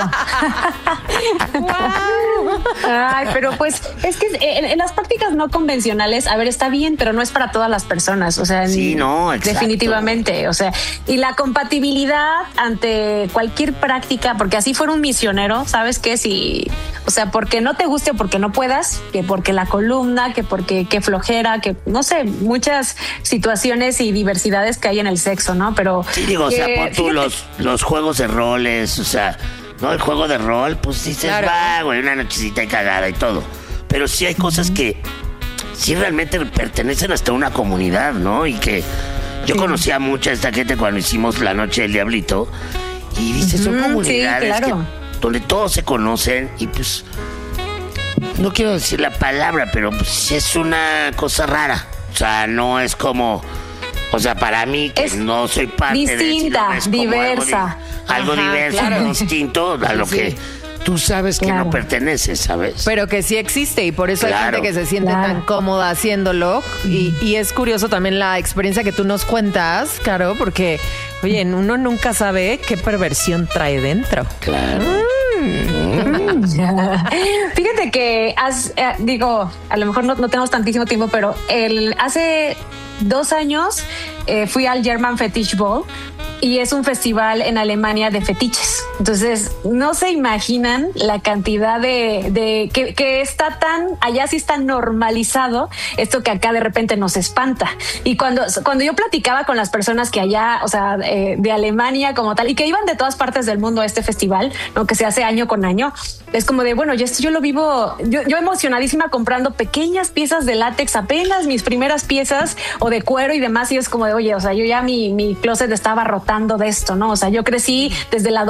Wow. Ay, pero pues es que en, en las prácticas no convencionales, a ver, está bien, pero no es para todas las personas. O sea, sí, no, exacto. Definitivamente. O sea, y la compatibilidad ante cualquier práctica, porque así fuera un misionero, ¿sabes qué? Si, o sea, porque no te guste o porque no puedas, que porque la columna, que porque qué flojera, que no sé, muchas situaciones y diversidades que hay en el sexo, ¿no? Pero sí, digo, que, o sea, pon tú los, los juegos de roles, o sea, ¿no? El juego de rol, pues dices, claro. va, güey, una nochecita y cagada y todo. Pero sí hay cosas uh-huh. que sí realmente pertenecen hasta una comunidad, ¿no? Y que yo sí. conocí a mucha esta gente cuando hicimos la noche del Diablito y dices, uh-huh. son comunidades sí, claro. que, donde todos se conocen y pues no quiero decir la palabra, pero pues es una cosa rara. O sea, no es como... O sea, para mí, que es no soy parte distinta, de... Distinta, diversa. Algo, di- algo Ajá, diverso, claro. distinto a lo sí. que tú sabes que claro. no perteneces, ¿sabes? Pero que sí existe y por eso claro. hay gente que se siente claro. tan cómoda haciéndolo. Y, y es curioso también la experiencia que tú nos cuentas, Caro, porque, oye, uno nunca sabe qué perversión trae dentro. Claro. Mm. Fíjate que, has, eh, digo, a lo mejor no, no tenemos tantísimo tiempo, pero el, hace dos años eh, fui al German Fetish Ball y es un festival en Alemania de fetiches. Entonces, no se imaginan la cantidad de, de que, que está tan, allá sí está normalizado esto que acá de repente nos espanta. Y cuando, cuando yo platicaba con las personas que allá, o sea, eh, de Alemania como tal, y que iban de todas partes del mundo a este festival, ¿no? Que se hace año con año, es como de, bueno, yo esto yo lo vivo, yo, yo emocionadísima comprando pequeñas piezas de látex, apenas mis primeras piezas, o de cuero y demás, y es como de, oye, o sea, yo ya mi, mi closet estaba rotando de esto, ¿no? O sea, yo crecí desde la adolescencia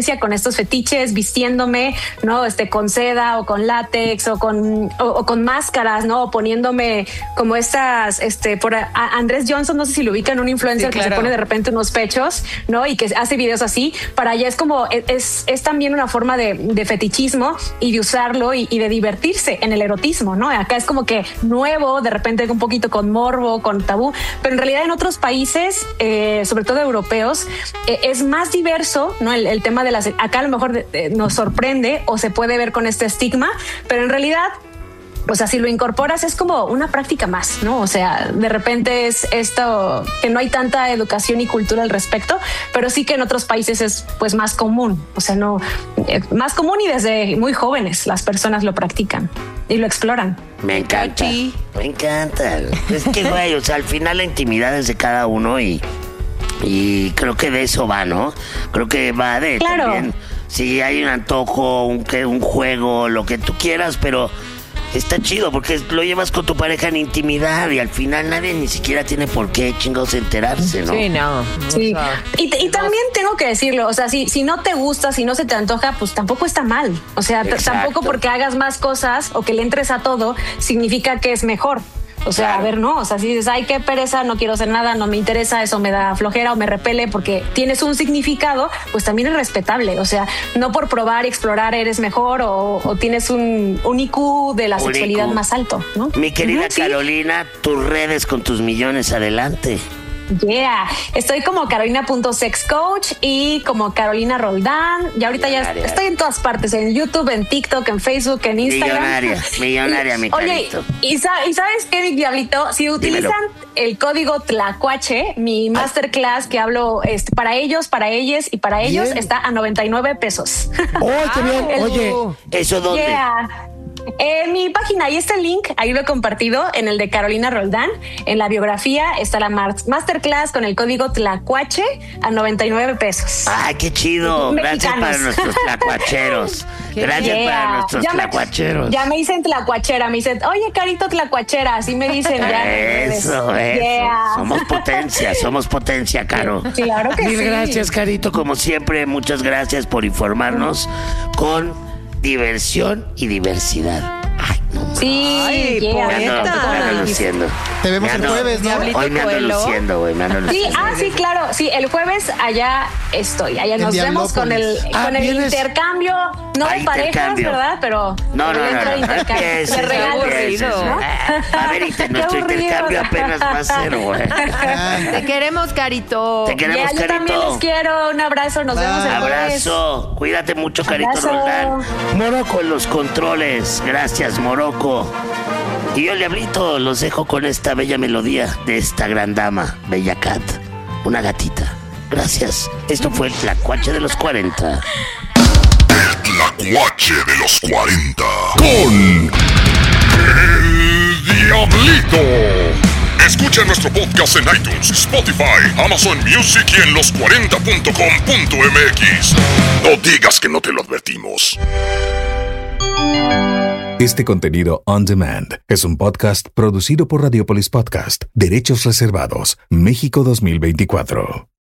tendencia con estos fetiches, vistiéndome, ¿no? Este, con seda o con látex o con, o, o con máscaras, ¿no? O poniéndome como estas, este, por a, a Andrés Johnson, no sé si lo ubican, un influencer sí, claro. que se pone de repente unos pechos, ¿no? Y que hace videos así. Para allá es como, es, es también una forma de, de fetichismo y de usarlo y, y de divertirse en el erotismo, ¿no? Acá es como que nuevo, de repente un poquito con morbo, con tabú, pero en realidad en otros países, eh, sobre todo europeos, eh, es más diverso, ¿no? El, el tema de las, acá a lo mejor eh, nos sorprende o se puede ver con este estigma, pero en realidad, o sea, si lo incorporas es como una práctica más, ¿no? O sea, de repente es esto que no hay tanta educación y cultura al respecto, pero sí que en otros países es pues más común, o sea, no, eh, más común y desde muy jóvenes las personas lo practican y lo exploran. Me encanta, me encanta. Es que, güey, o sea, al final la intimidad es de cada uno y, y creo que de eso va, ¿no? Creo que va de claro. también, si hay un antojo, un, un juego, lo que tú quieras, pero está chido porque lo llevas con tu pareja en intimidad y al final nadie ni siquiera tiene por qué chingados enterarse, ¿no? Sí, no. Sí. O sea, y, y también tengo que decirlo, o sea, si, si no te gusta, si no se te antoja, pues tampoco está mal. O sea, t- tampoco porque hagas más cosas o que le entres a todo significa que es mejor. O sea, claro. a ver, no, o sea, si dices, ay, qué pereza, no quiero hacer nada, no me interesa, eso me da flojera o me repele porque tienes un significado, pues también es respetable. O sea, no por probar y explorar eres mejor o, o tienes un, un I Q de la un sexualidad I Q más alto, ¿no? Mi querida uh-huh, Carolina, ¿sí? Tus redes con tus millones, adelante. Yeah, estoy como carolina.sexcoach y como Carolina Roldán. Y ahorita millonaria. Ya estoy en todas partes, en YouTube, en TikTok, en Facebook, en Instagram. Millonaria, millonaria, mi carito. Oye, ¿y, y sabes qué, mi diablito? Si utilizan Dímelo. El código Tlacuache, mi masterclass que hablo este, para ellos, para ellas y para ellos, bien. Está a noventa y nueve pesos. ¡Oh, qué bien! El, Oye, ¿eso dónde? Yeah. En mi página, ahí está el link, ahí lo he compartido en el de Carolina Roldán. En la biografía está la masterclass con el código Tlacuache a noventa y nueve pesos. ¡Ay, qué chido! Mexicanos. Gracias para nuestros tlacuacheros. Gracias yeah. para nuestros ya tlacuacheros. Me, ya me dicen tlacuachera, me dicen, oye, Carito Tlacuachera, así me dicen ya. Eso, eso. Yeah. Somos potencia, somos potencia, Caro. Claro que Mil sí. gracias, Carito, como siempre, muchas gracias por informarnos con diversión y diversidad. Ay, no. Sí, Ay, yeah. me, ando, me ando luciendo. Te vemos ando, el jueves, ¿no? Hoy me ando Coelho. luciendo, güey, me ando luciendo. Sí, ah, sí, claro. Sí, el jueves allá estoy. Allá nos vemos con el, ah, con el intercambio, no de parejas, ¿verdad? Pero no, no, no, no, intercambio de regalos. ¿no? A ver, y nuestro intercambio apenas va a ser, güey. Te queremos, Carito. Te queremos, ya, Carito. Yo también les quiero. Un abrazo, nos vemos el jueves. Abrazo. Cuídate mucho, Carito Roldán. Morocco en los controles. Gracias, Morocco. Y yo, Diablito, los dejo con esta bella melodía de esta gran dama, Bella Cat, una gatita. Gracias. Esto fue el Tlacuache de los cuarenta. El Tlacuache de los cuarenta. Con El Diablito. Escucha nuestro podcast en iTunes, Spotify, Amazon Music y en los cuarenta punto com punto m x. No digas que no te lo advertimos. Este contenido on demand es un podcast producido por Radiopolis Podcast, Derechos Reservados, México dos mil veinticuatro.